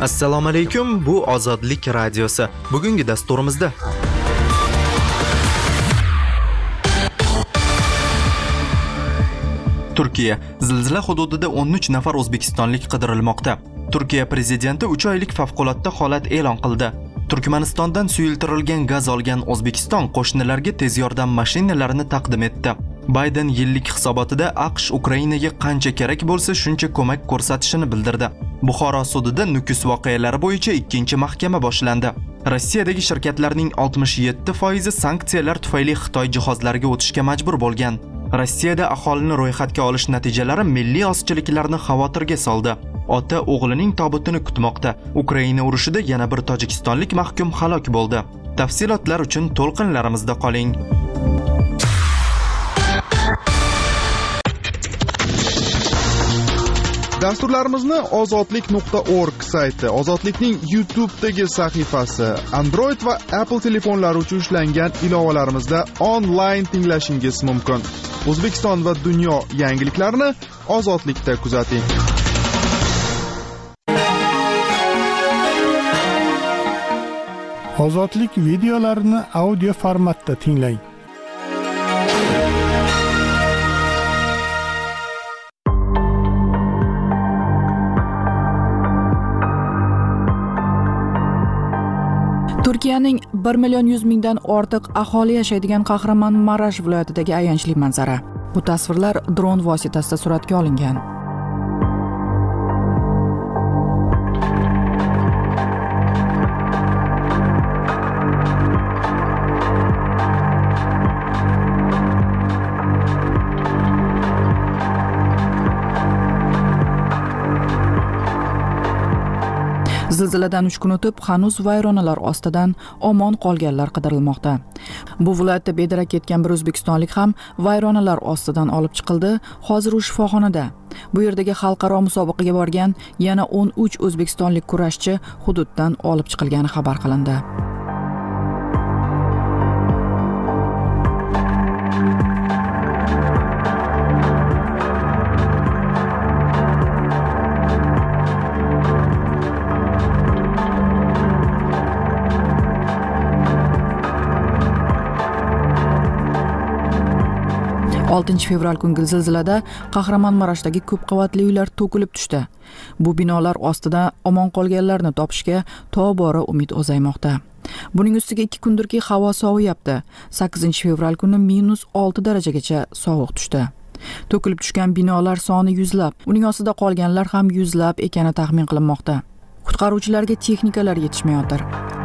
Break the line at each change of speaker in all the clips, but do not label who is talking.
Assalomu alaykum, bu Ozodlik radiosi. Bugungi dasturimizda Turkiya zilzila hududida 13 nafar o'zbekistonlik qidirilmoqda. Turkiya prezidenti 3 oylik favqulodda holat e'lon qildi. Turkmanistondan suyultirilgan gaz olgan O'zbekiston qo'shnilarga tez yordam mashinalarini taqdim etdi. Bayden yillik hisobotida AQSh Ukrainaga qancha kerak bo'lsa shuncha ko'mak ko'rsatishini bildirdi. Buxoro sudida Nukus voqealari bo'yicha 2-mahkama boshlandi. Rossiyadagi shirkatlarning 67% sanksiyalar tufayli Xitoy jihozlariga o'tishga majbur bo'lgan. Rossiyada aholini ro'yxatga olish natijalari milliy ozchiliklarni xavotirga soldi. Ota o'g'lining tobutini kutmoqda. Ukraina urushida yana bir tojikistonlik mahkum halok bo'ldi. Tafsilotlar uchun to'lqinlarimizda qoling.
Dasturlarimizni ozodlik.org sayti, Ozodlikning YouTube'dagi sahifasi, Android va Apple telefonlari uchun ishlangan ilovalarimizda onlayn tinglashingiz mumkin. O'zbekiston va dunyo yangiliklarini Ozodlikda kuzating.
Ozodlik videolarini audio formatda tinglang.
Turkiyaning 1,100,000 ortiq aholi yashaydigan Kahramanmaraş viloyatidagi ayanchli manzara. Bu tasvirlar dron vositasida suratga olingan. Zilziladan 3 kun o'tib, hanuz vayronalar ostidan omon qolganlar qidirilmoqda. Bu viloyatda bedarak ketgan bir o'zbekistonlik ham vayronalar ostidan olib chiqildi. Hozir u shifoxonada. Bu yerdagi xalqaro musobaqaga borgan yana 13 o'zbekistonlik kurashchi hududdan olib chiqilgani xabar qilindi. Fevral kungi zilzilada Kahramanmarashdagi ko'p qavatli uylar to'kilib tushdi. Bu binolar ostida omon qolganlarni topishga tobora umid o'zaymoqda. Buning ustiga 2 kundirki havo soviyapti. 8 fevral kuni -6 darajagacha sovuq tushdi. To'kilib tushgan binolar soni yuzlab, uning ostida qolganlar ham yuzlab ekani taxmin qilinmoqda. Qutqaruvchilarga texnikalar yetishmayotir.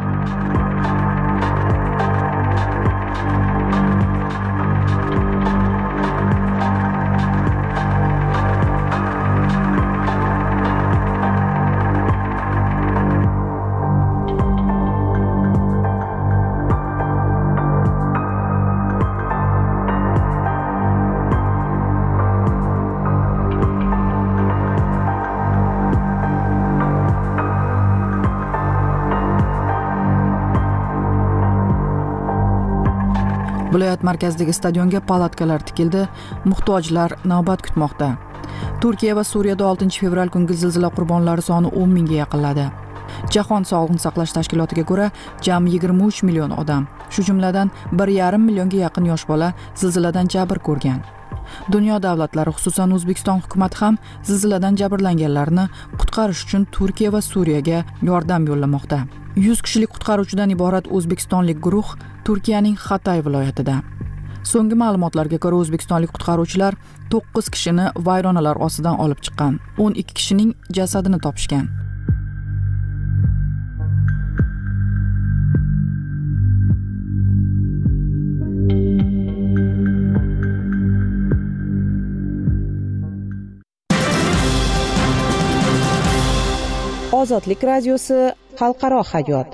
Viloyat markazidagi stadionga palatkalar tikildi, muhtojlar navbat kutmoqda. Turkiya va Suriyada 6 fevral kungi zilzila qurbonlari soni 10,000 ga yaqinladi. Jahon sog'liqni saqlash tashkilotiga ko'ra, jami 23 million odam, shu jumladan 1,5 millionga yaqin yosh bola zilziladan jabr ko'rgan. Dunyo davlatlari, xususan O'zbekiston hukumat ham zilziladan jabrlanganlarni qutqarish uchun Turkiya va Suriyaga yordam yo'llamoqda. 100 kishilik qutqaruvchidan iborat o'zbekistonlik guruh Turkiyaning Hatay viloyatida. So'nggi ma'lumotlarga ko'ra, o'zbekistonlik qutqaruvchilar 9 kishini vayronalar ostidan olib chiqqan, 12 kishining jasadini topishgan.
Ozodlik radiosi xalqaro hayot.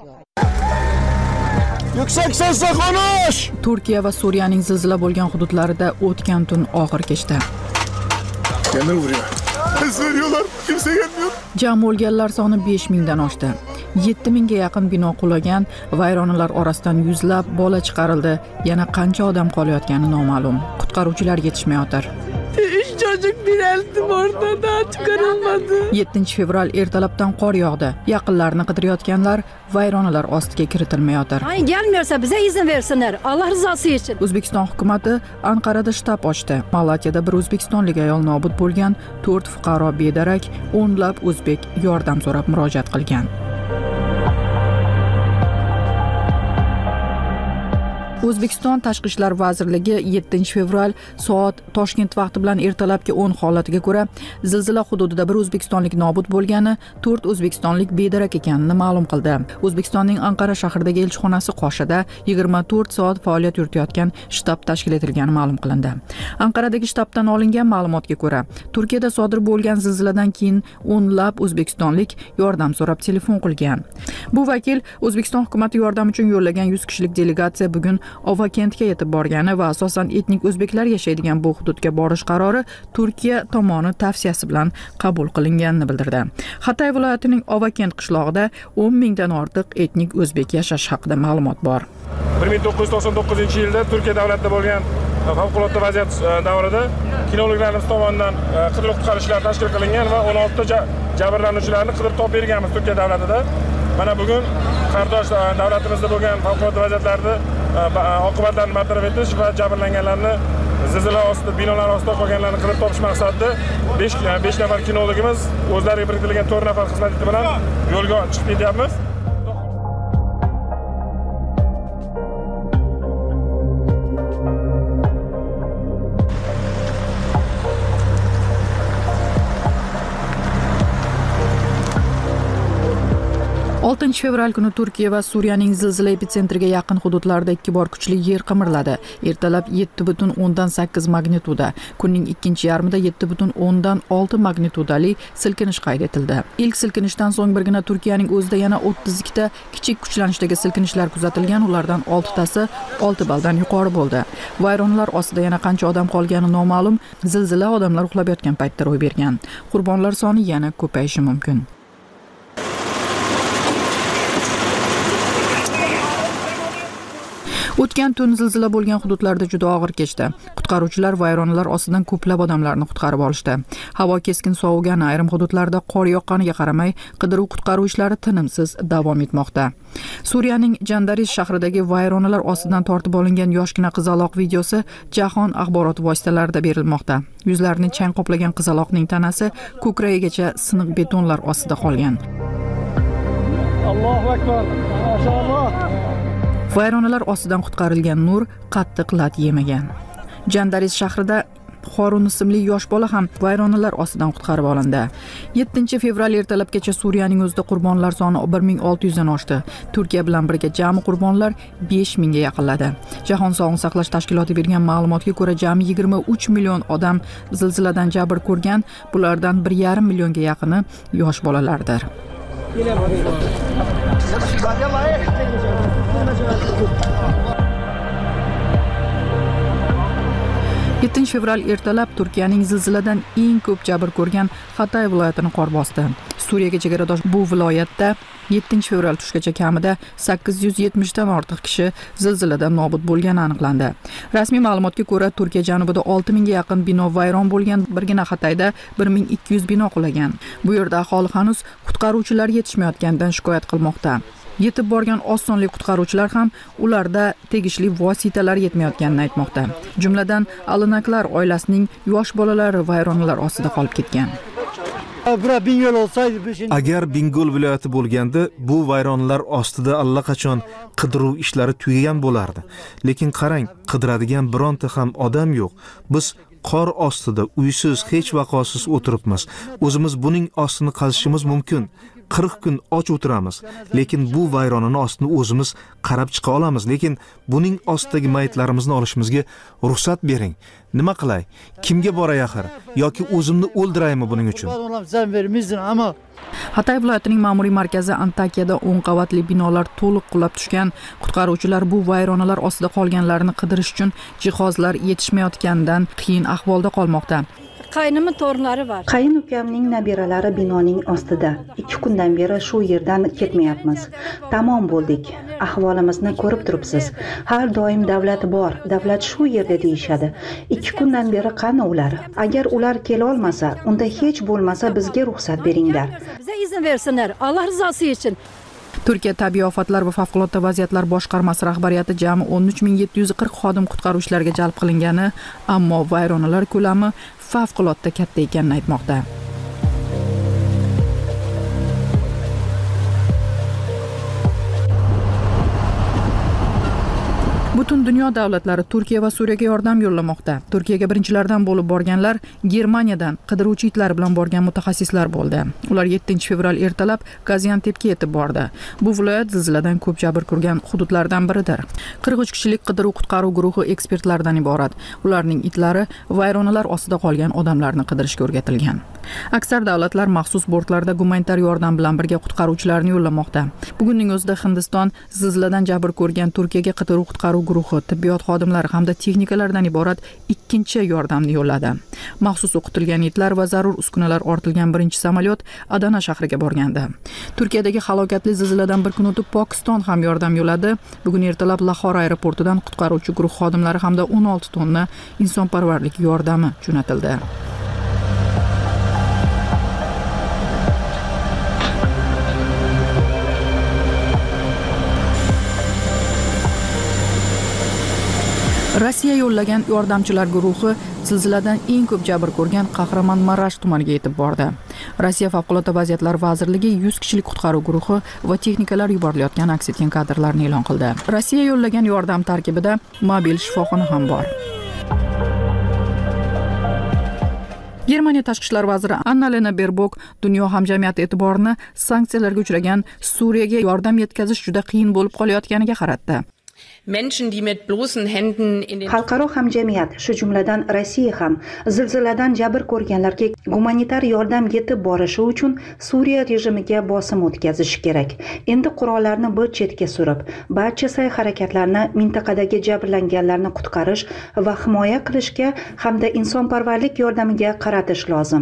Yuksak sesle konuş!
Turkiya va Suriyaning zilzila bo'lgan hududlarida o'tgan tun og'ir kechdi.
Yana vuruyor. Ses veriyorlar, kimse gelmiyor.
Jami o'lganlar soni 5,000 dan oshdi. 7,000 ga yaqin bino qulagan, vayronalar orasidan yuzlab bola chiqarildi. Yana qancha odam qolayotgani noma'lum. Qutqaruvchilar yetishmayotir.
çocuk dirildi ortadan çıkarılmadı.
7 fevral ertalabdan qor yog'di. Yaqinlarini qidirayotganlar vayronalar ostiga kiritilmayotir.
Ay gelmiyorsa bize izin versinler. Allah rızası için.
O'zbekiston hukumatı Anqarada shtab ochdi. Malatiyada bir o'zbekistonlik ayol nobud bo'lgan, 4 fuqaro bedarak, o'nlab o'zbek yordam so'rab murojaat qilgan. O'zbekiston Tashqi ishlar vazirligi 7 fevral soat Toshkent vaqti bilan ertalabki 10 holatiga ko'ra zilzila hududida bir o'zbekistonlik nobud bo'lgani, 4 o'zbekistonlik bedarak ekanini ma'lum qildi. O'zbekistonning Anqara shahridagi elchixonasi qoshida 24 soat faoliyat yuritayotgan shtab tashkil etilgani ma'lum qilindi. Anqaradagi shtabdan olingan ma'lumotga ko'ra, Turkiyada sodir bo'lgan zilziladan keyin o'nlab o'zbekistonlik yordam so'rab telefon qilgan. Bu vakil O'zbekiston hukumatı yordam uchun yo'llagan 100 kishilik delegatsiya bugun Ovakentga yetib borgani va asosan etnik o'zbeklar yashaydigan bu hududga borish qarori Turkiya tomoni tavsiyasi bilan qabul qilinganini bildirdi. Hatay viloyatining Ovakent qishlog'ida 10 mingdan ortiq etnik o'zbek yashash haqida ma'lumot bor.
1999-yilda Turkiya davlatida bo'lgan favqulodda vaziyat davrida kinologlarimiz tomonidan qidiruv-qutqaruv ishlari tashkil qilingan va 16 ta jabrlanuvchilarni qidirib topib berganmiz Turkiya davlatida. Mana bugun qardosh davlatimizda bo'lgan favqulodda vaziyatlarda oqibatlarni bartaraf etish va jabrlanganlarni zilzila ostida, binolar ostida qolganlarni qidib topish maqsadida 5 nafar kinologimiz o'zlariga biriktirilgan 4 nafar xizmatchi bilan yo'lga chiqib ketyapmiz.
Fevral kuni Turkiya va Suriyaning zilzila epitsentriga yaqin hududlarda 2 bor kuchli yer qimirladi. Ertalab 7.8 magnituda, kunning ikkinchi yarmida 7.6 magnitudali silkinish qayd etildi. Ilk silkinishdan so'ng birgina Turkiyaning o'zida yana 32 ta kichik kuchlanishdagi silkinishlar kuzatilgan, ulardan 6 tasi 6 baldan yuqori bo'ldi. Vayronalar ostida yana qancha odam qolgani noma'lum. Zilzila odamlar uxlab yotgan paytda ro'y bergan. Qurbonlar soni yana ko'payishi mumkin. O'tgan tun zilzila bo'lgan hududlarda juda og'ir kechdi. Qutqaruvchilar vayronalar ostidan ko'plab odamlarni qutqarib olishdi. Havo keskin sovugani, ayrim hududlarda qor yoqqaniga qaramay, qidiruv-qutqaruv ishlari tinimsiz davom etmoqda. Suriyaning Jandaris shahridagi vayronalar ostidan tortib olingan yoshgina qizaloq videosi jahon axborot vositalarida berilmoqda. Yuzlarini chang qoplagan qizaloqning tanasi ko'kragigacha siniq betonlar ostida qolgan.
Allohu akbar. Maşallah.
Vayronalar ostidan qutqarilgan Nur qattiq lat yemagan. Jandaris shahrida Xorun ismli yosh bola ham vayronalar ostidan qutqarib olindi. 7 fevral ertalabgacha Suriyaning o'zida qurbonlar soni 1600 dan oshdi. Turkiya bilan birga jami qurbonlar 5000 ga yaqinladi. Jahon sog'liqni saqlash tashkiloti bergan ma'lumotga ko'ra, jami 23 million odam zilziladan jabr ko'rgan, bulardan 1,5 millionga yaqini yosh bolalardir. 7 fevral ertalab Turkiyaning zilziladan eng ko'p jabr ko'rgan Hatay viloyatini qor bosdi. Suriyaga chegaradosh bu viloyatda 7 fevral tushgacha kamida 870 dan ortiq kishi zilziladan nobud bo'lgani aniqlandi. Rasmiy ma'lumotga ko'ra, Turkiya janubida 6000 ga yaqin bino vayron bo'lgan, birgina Hatayda 1200 bino qulagan. Bu yerda aholi hanuz qutqaruvchilar yetishmayotganidan shikoyat qilmoqda. Yetib borgan oz sonli qutqaruvchilar ham ularda tegishli vositalar yetmayotganini aytmoqda. Jumladan, Alinaklar oilasining yosh bolalari vayronalar ostida qolib ketgan.
Agar Bingol viloyati bo'lganda, bu vayronalar ostida allaqachon qidiruv ishlari tugagan bo'lardi. Lekin qarang, qidiradigan bironta ham odam yo'q. Biz qor ostida uysiz, hech vaqosiz o'tiribmiz. O'zimiz buning ostini qazishimiz mumkin. 40 kun och o'tiramiz, lekin bu vayronani ostini o'zimiz qarab chiqa olamiz, lekin buning ostidagi mayitlarimizni olishimizga ruxsat bering. Nima qilay? Kimga boray axir? Yoki o'zimni o'ldiraymi buning uchun?
Hatay viloyatining ma'muriy markazi Antakiyada 10 qavatli binolar to'liq qulab tushgan. Qutqaruvchilar bu vayronalar ostida qolganlarni qidirish uchun jihozlar yetishmayotganidan qiyin ahvolda qolmoqda.
Qaynimning torunlari var.
Qayin ukamning nabiralari binoning ostida. 2 kundan beri shu yerdan ketmayapmiz. Tamom bo'ldik. Ahvolimizni ko'rib turibsiz. Har doim davlat bor, davlat shu yerda deyishadi. 2 kundan beri qani ular? Agar ular kela olmasa, unda hech bo'lmasa bizga ruxsat beringlar.
Bize izin versinler. Allah rızası için.
Turkiya tabiiy ofatlar va favqulodda vaziyatlar boshqarmasi rahbariyati jami 13740 xodim qutqaruvchilarga jalb qilingani, ammo vayronalar ko'lami favqulodda katta ekanini aytmoqda. Butun dunyo davlatlari Turkiya va Suriyaga yordam yo'llamoqda. Turkiyaga birinchilardan bo'lib borganlar Germaniyadan qidiruvchi itlar bilan borgan mutaxassislar bo'ldi. Ular 7-fevral ertalab Gaziantepga yetib bordi. Bu viloyat zilziladan ko'p jabr ko'rgan hududlardan biridir. 43 kishilik qidiruv-qutqaruv guruhi ekspertlardan iborat. Ularning itlari vayronalar ostida qolgan odamlarni qidirishga o'rgatilgan. Aksar davlatlar maxsus bortlarda gumanitar yordam bilan birga qutqaruvchilarni yo'llamoqda. Bugunning o'zida Hindiston zilziladan jabr ko'rgan Turkiyaga qidiruv-qutqaruv guruhi tibbiyot xodimlari hamda texnikalardan iborat ikkinchi yordamni yo'lladi. Maxsus o'qitilgan itlar va zarur uskunalar ortilgan birinchi samolyot Adana shahriga borgandi. Turkiyadagi halokatli zilziladan bir kun o'tib Pokiston ham yordam yo'lladi. Bugun ertalab Lahor aeroportidan qutqaruvchi guruh xodimlari hamda 16 tonna insonparvarlik yordami jo'natildi. Rossiya yo'llagan yordamchilar guruhi zilziladan eng ko'p jabr ko'rgan Qahramonmarash tumaniga yetib bordi. Rossiya favqulodda vaziyatlar vazirligi 100 kishilik qutqaruv guruhi va texnikalar yuborilayotgan aks etgan kadrlarni e'lon qildi. Rossiya yo'llagan yordam tarkibida mobil shifoxona ham bor. Germaniya tashqi ishlar vaziri Annalena Baerbock dunyo hamjamiyati e'tiborini sanksiyalarga uchragan Suriyaga yordam yetkazish juda qiyin bo'lib qolayotganiga qaratdi.
Xalqaro hamjamiyat, shu jumladan Rossiya ham zilziladan jabr ko'rganlarga gumanitar yordam yetib borishi uchun Suriya rejimiga bosim o'tkazishi kerak. Endi qurollarni bir chetga surib, barcha sa'y-harakatlarni mintaqadagi jabrlanganlarni qutqarish va himoya qilishga hamda insonparvarlik yordamiga qaratish lozim.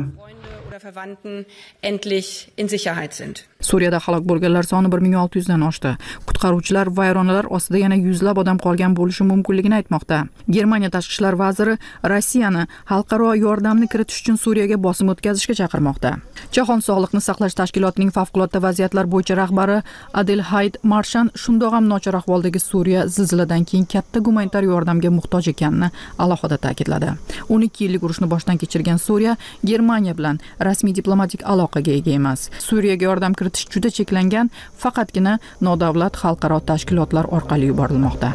Suriyada halok bo'lganlar soni 1600 dan oshdi. Qutqaruvchilar vayronalar ostida yana yuzlab odam qolgan bo'lishi mumkinligini aytmoqda. Germaniya tashqi ishlar vaziri Rossiyani xalqaro yordamni kiritish uchun Suriyaga bosim o'tkazishga chaqirmoqda. Jahon sog'liqni saqlash tashkilotining favqulodda vaziyatlar bo'yicha rahbari Adelhayd Marshan shundoq ham nochor ahvoldagi Suriya zilziladan keyin katta gumanitar yordamga muhtoj ekanini alohida ta'kidladi. 12 yillik urushni boshdan kechirgan Suriya Germaniya bilan rasmiy diplomatik aloqaga ega emas. Suriyaga yordam kiritish juda cheklangan, faqatgina nodavlat xalqaro tashkilotlar orqali yuborilmoqda.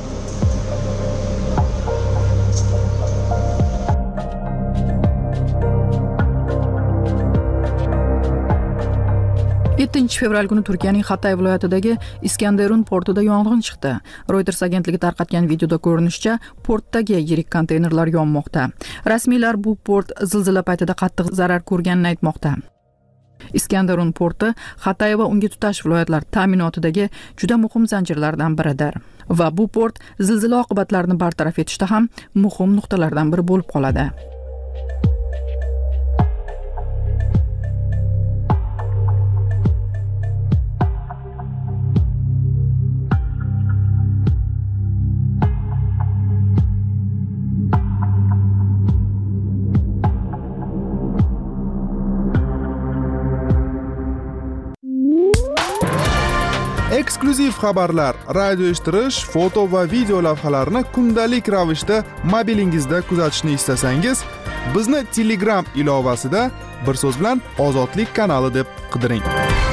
Fevral kuni Turkiyaning Hatay viloyatidagi Iskanderun portida yong'in chiqdi. Reuters agentligi tarqatgan videoda ko'rinishicha, portdagi yirik konteynerlar yonmoqda. Rasmiylar bu port zilzila paytida qattiq zarar ko'rganini aytmoqda. Iskanderun porti Hatay va unga tutash viloyatlar ta'minotidagi juda muhim zanjirlardan biridir va bu port zilzila oqibatlarini bartaraf etishda ham muhim nuqtalardan biri bo'lib qoladi.
Eksklyuziv xabarlar, radio eshittirish, foto va video lavhalarni kundalik ravishda mobilingizda kuzatishni istasangiz, bizni Telegram ilovasida bir so'z bilan Ozodlik kanali deb qidiring.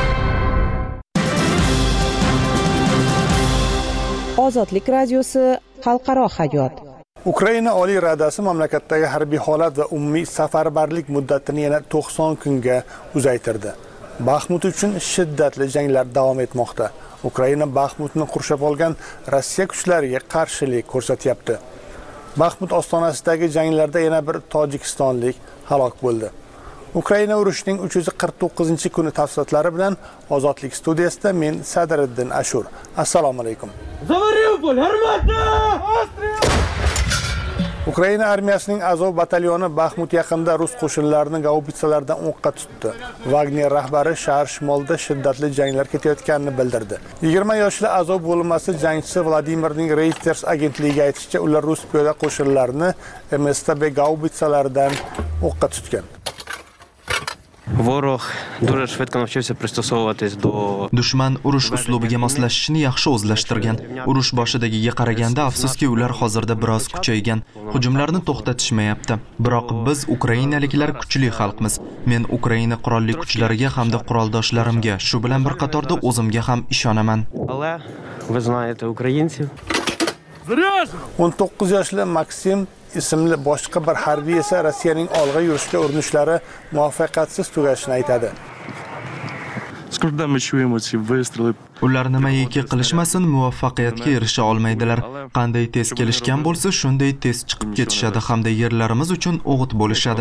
Ozodlik radiosi xalqaro hayot.
Ukraina Oliy Radasi mamlakatdagi harbiy holat va umumiy safarbarlik muddatini yana 90 kunga uzaytirdi. Baxmut uchun shiddatli janglar davom etmoqda. Ukraina Baxmutni qurshab olgan Rossiya kuchlariga qarshilik ko'rsatyapti. Baxmut ostonasidagi janglarda yana bir tojikistonlik halok bo'ldi. Ukraina urushining 349-kuni tafsilotlari bilan Ozodlik studiyasida men Sadriddin Ashur. Assalomu alaykum. Ukraina armiyasining Azov batalyoni Baxmut yaqinida rus qo'shinlarini gaubitsalardan o'qqa tutdi. Wagner rahbari shahar shimolida shiddatli janglar ketayotganini bildirdi. 20 yoshli Azov bo'linmasi jangchisi Vladimirning Reuters agentligiga aytishicha, ular rus piyoda qo'shinlarini MSTB gaubitsalaridan o'qqa tutgan.
Ворог дуже швидко навчився пристосовуватись до
Dushman urush uslubiga moslashishni yaxshi o'zlashtirgan. Urush boshidagiga qaraganda afsuski ular hozirda biroz kuchaygan. Hujumlarni to'xtatishmayapti. Biroq biz ukrainaliklar kuchli xalqmiz. Men Ukraina qurolli kuchlariga hamda quroldoshlarimga, shu bilan bir qatorda o'zimga ham ishonaman.
Але ви знаєте українців.
19 yoshli Maksim ismli boshqa bir harbiy esa Rossiyaning olg'a yurishga urinishlari muvaffaqiyatsiz tugashini aytadi.
Ular nimaiki qilishmasin, muvaffaqiyatga erisha olmaydilar. Qanday tez kelishgan bo'lsa, shunday tez chiqib ketishadi hamda yerlarimiz uchun o'g'it bo'lishadi.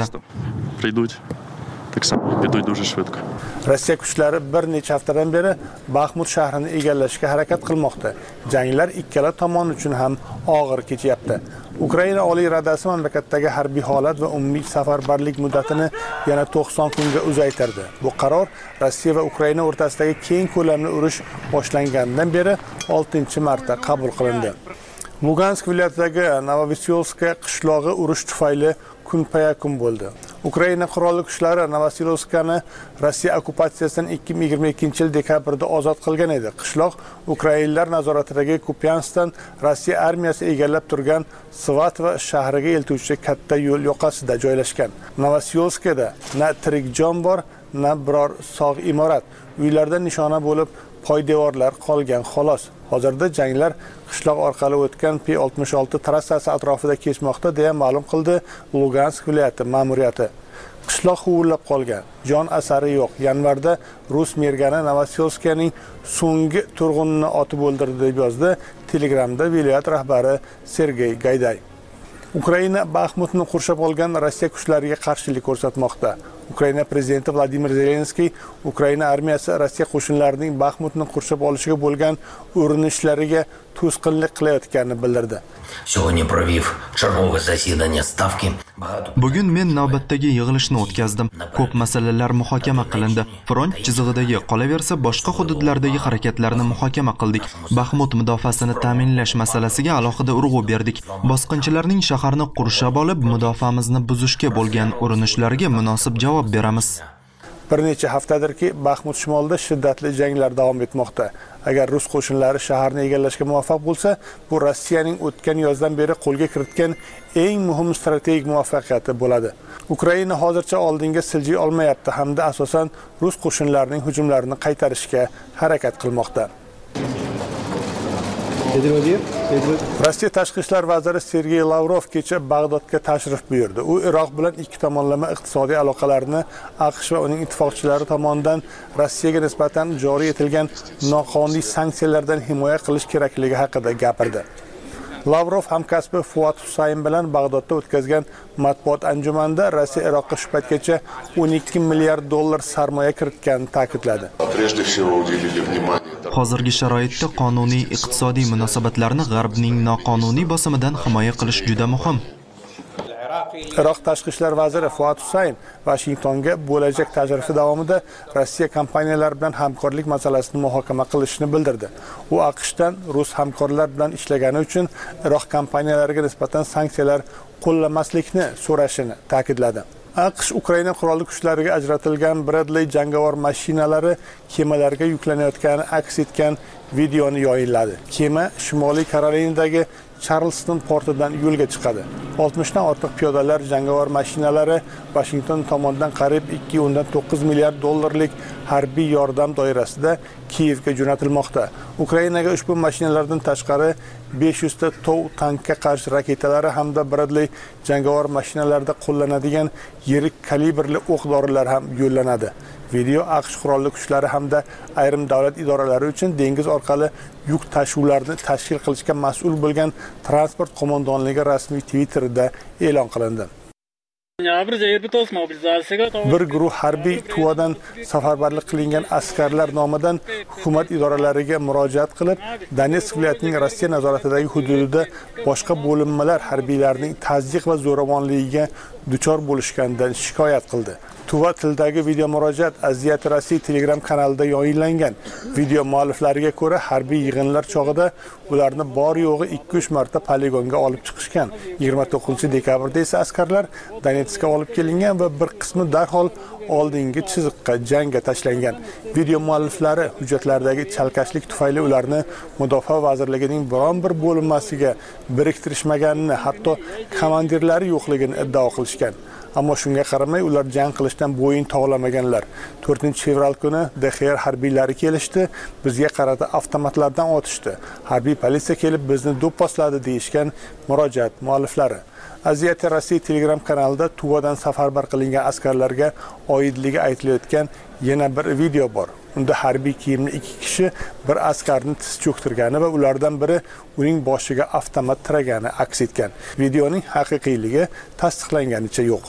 Rossiya kuchlari bir necha haftadan beri Baxmut shahrini egallashga harakat qilmoqda. Janglar ikkala tomon uchun ham og'ir kechyapti. Ukraina Oliy Radasi mamlakatdagi harbiy holat va umumiy safarbarlik muddatini yana 90 kunga uzaytirdi. Bu qaror Rossiya va Ukraina o'rtasidagi keng ko'lamli urush boshlanganidan beri 6-marta qabul qilindi. Lugansk viloyatidagi Novosilovska qishlog'i urush tufayli kun-payakun bo'ldi. Ukraina qurolli kuchlari Novosilovskani Rossiya okkupatsiyasidan 2022-yil dekabrda ozod qilgan edi. Qishloq ukrainlar nazoratidagi Kupyansdan Rossiya armiyasi egallab turgan Svatva shahriga eltuvchi katta yo'l yoqasida joylashgan. Novosilovskada na tirik jon bor, na biror sog' imorat. Uylarda nishona bo'lib poydevorlar qolgan xolos. Hozirda janglar qishloq orqali o'tgan P66 trassasi atrofida kechmoqda deya ma'lum qildi Lugansk viloyati ma'muriyati. Qishloq huvillab qolgan, jon asari yo'q. Yanvarda rus mergani Novosilovskaning so'nggi turg'unini otib o'ldirdi deb yozdi Telegramda viloyat rahbari Sergey Gayday. Ukraina Baxmutni qurshab olgan Rossiya kuchlariga qarshilik ko'rsatmoqda. Ukraina prezidenti Vladimir Zelenskiy Ukraina armiyasi Rossiya qo'shinlarining Baxmutni qurshab olishiga bo'lgan urinishlariga to'sqinlik qilayotganini bildirdi.
Bugun men navbatdagi yig'ilishni o'tkazdim. Ko'p masalalar muhokama qilindi. Front chizig'idagi qolaversa boshqa hududlardagi harakatlarni muhokama qildik. Baxmut mudofaasini ta'minlash masalasiga alohida urg'u berdik. Bosqinchilarning shaharni qurshab olib, mudofaamizni buzishga bo'lgan urinishlariga munosib javob beramiz.
Bir necha haftadirki Baxmut shimolida shiddatli janglar davom etmoqda. Agar rus qo'shinlari shaharni egallashga muvaffaq bo'lsa, bu Rossiyaning o'tgan yozdan beri qo'lga kiritgan eng muhim strategik muvaffaqiyati bo'ladi. Ukraina hozircha oldinga siljiy olmayapti hamda asosan rus qo'shinlarining hujumlarini qaytarishga harakat qilmoqda. Rossiya tashqi ishlar vaziri Sergey Lavrov kecha Bag'dodga tashrif buyurdi. U Iroq bilan ikki tomonlama iqtisodiy aloqalarni AQSh va uning ittifoqchilari tomonidan Rossiyaga nisbatan joriy etilgan noqonuniy sanksiyalardan himoya qilish kerakligi haqida gapirdi. Lavrov hamkasbi Fuat Husayn bilan Bag'dodda o'tkazgan matbuot anjumanida Rossiya Iroqqa shu paytgacha 12 milliard dollar sarmoya kiritganini ta'kidladi.
Hozirgi sharoitda qonuniy iqtisodiy munosabatlarni G'arbning noqonuniy bosimidan himoya qilish juda muhim.
Iroq tashqi ishlar vaziri Fuat Husayn Washingtonga bo'lajak tashrifi davomida Rossiya kompaniyalari bilan hamkorlik masalasini muhokama qilishini bildirdi. U AQShdan rus hamkorlar bilan ishlagani uchun Iroq kompaniyalariga nisbatan sanksiyalar qo'llamaslikni so'rashini ta'kidladi. AQSh Ukraina qurolli kuchlariga ajratilgan Bradley jangovar mashinalari kemalarga yuklanayotgani aks etgan videoni yayinladi. Kema Shimoliy Karolinadagi Charleston portidan yo'lga chiqadi. 60 dan ortiq piyodalar jangovar mashinalari Washington tomonidan qariyb 2.9 milliard dollarlik harbiy yordam doirasida Kiyevga jo'natilmoqda. Ukrainaga ushbu mashinalardan tashqari 500 ta TOW tankga qarshi raketalari hamda Bradley jangovar mashinalarida qo'llanadigan yirik kalibrli o'q-dorilar ham yo'llanadi. Video AQSh qurolli kuchlari hamda ayrim davlat idoralari uchun dengiz orqali yuk tashuvlarni tashkil qilishga mas'ul bo'lgan transport qo'mondonligi rasmiy Twitterida e'lon qilindi. Bir guruh harbiy Tuvadan safarbarlik qilingan askarlar nomidan hukumat idoralariga murojaat qilib, Donetsk viloyatining Rossiya nazoratidagi hududida boshqa bo'linmalar harbiylarining tazyiq va zo'ravonligiga duchor bo'lishganidan shikoyat qildi. Tuva tildagi video murojaat Aziyati Rossiya Telegram kanalida yayınlangan. Video mualliflariga ko'ra, harbiy yig'inlar chog'ida ularni bor yo'g'i 2-3 marta poligonga olib chiqishgan. 29-dekabrda esa askarlar Donetskka olib kelingan va bir qismi darhol oldingi chiziqqa jangga tashlangan. Video mualliflari hujjatlardagi chalkashlik tufayli ularni Mudofaa vazirligining biron bir bo'linmasiga biriktirishmaganini, hatto komandirlari yo'qligini iddao qilishgan. Ammo shunga qaramay ular jang qilishdan bo'yin tovlamaganlar. 4-fevral kuni DXR harbiylari kelishdi, bizga qarata avtomatlardan otishdi. Harbiy politsiya kelib bizni do'pposladi deyishgan murojaat mualliflari. Aziyati Rossiya Telegram kanalida Tuvadan safarbar qilingan askarlarga oidligi aytilayotgan yana bir video bor. Unda harbiy kiyimli 2 kishi bir askarni tiz cho'ktirgani va ulardan biri uning boshiga avtomat tiragani aks etgan. Videoning haqiqiyligi tasdiqlanganicha yo'q.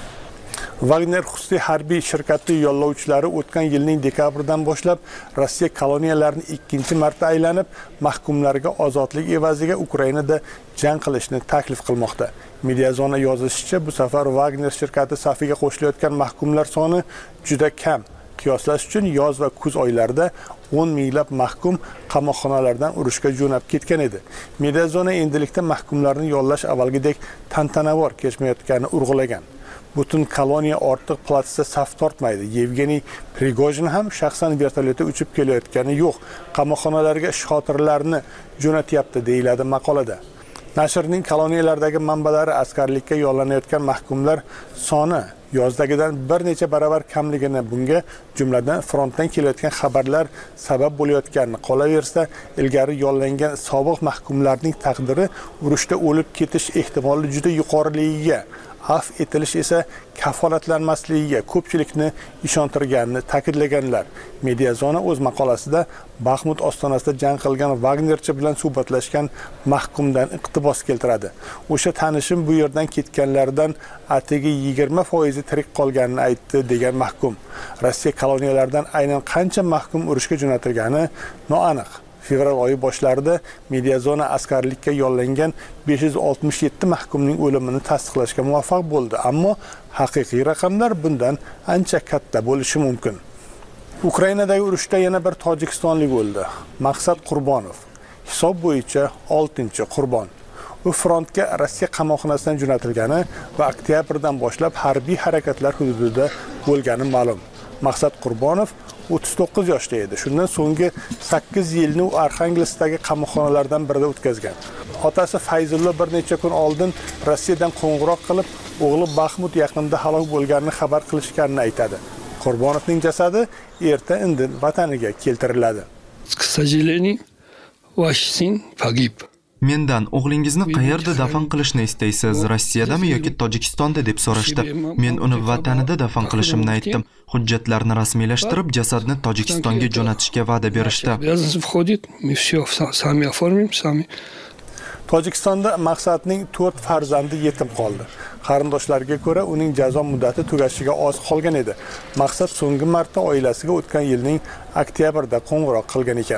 Wagner xususiy harbiy shirkati yo'llovchilari o'tgan yilning dekabridan boshlab Rossiya koloniyalarini 2-marta aylanib, mahkumlarga ozodlik evaziga Ukrainada jang qilishni taklif qilmoqda. Mediazona yozishicha, bu safar Wagner shirkati safiga qo'shilayotgan mahkumlar soni juda kam. Qiyoslash uchun yoz va kuz oylarida 10 minglab mahkum qamoqxonalardan urushga jo'nab ketgan edi. Mediazona endilikda mahkumlarni yollash avvalgidek tantanavor kechmayotganini urg'ulagan. Butun koloniya ortiq platsda saf tortmaydi. Yevgeniy Prigojin ham shaxsan vertolyotda uchib kelayotgani yo'q. Qamoqxonalarga shotirlarni jo'natyapti deyiladi maqolada. Nashrning koloniyalardagi manbalari askarlikka yollanayotgan mahkumlar soni yozdagidan bir necha baravar kamligini, bunga jumladan frontdan kelayotgan xabarlar sabab bo'layotganini, qolaversa ilgari yollangan sobiq mahkumlarning taqdiri urushda o'lib ketish ehtimoli juda yuqoriligiga, af etilish esa kafolatlanmasligiga ko'pchilikni ishontirganini ta'kidlaganlar. Mediazona o'z maqolasida Baxmut ostonasida jang qilgan Wagnerchi bilan suhbatlashgan mahkumdan iqtibos keltiradi. O'sha tanishim bu yerdan ketganlardan atigi 20% tirik qolganini aytdi degan mahkum. Rossiya koloniyalaridan aynan qancha mahkum urushga jo'natilgani noaniq. Fevral oyi boshlarida Mediazona askarlikka yollangan 567 mahkumning o'limini tasdiqlashga muvaffaq bo'ldi, ammo haqiqiy raqamlar bundan ancha katta bo'lishi mumkin. Ukrainadagi urushda yana bir tojikistonlik o'ldi. Maqsad Qurbonov. Hisob bo'yicha 6-qurbon. U frontga Rossiya qamoqxonasidan jo'natilgani va oktyabrdan boshlab harbiy harakatlar hududida bo'lgani ma'lum. Maqsad Qurbonov 39 yoshda edi. Shundan so'nggi 8 yilni u Arxangelskdagi qamoqxonalardan birida o'tkazgan. Otasi Fayzullo bir necha kun oldin Rossiyadan qo'ng'iroq qilib, o'g'li Baxmut yaqinida halok bo'lganini xabar qilishganini aytadi. Qurbonovning jasadi erta-indin vataniga keltiriladi.
К сожалению, ваш сын погиб.
Mendan o'g'lingizni qayerda dafn qilishni istaysiz, Rossiyadami yoki Tojikistonda deb so'rashdi. Men uni vatanida dafn qilishimni aytdim. Hujjatlarni rasmiylashtirib, jasadni Tojikistonga jo'natishga va'da berishdi.
Tojikistonda Maqsadning 4 farzandi yetim qoldi. Qarindoshlariga ko'ra, uning jazo muddati tugashiga oz qolgan edi. Maqsad so'nggi marta oilasiga o'tgan yilning oktyabrida qo'ng'iroq qilgan ekan.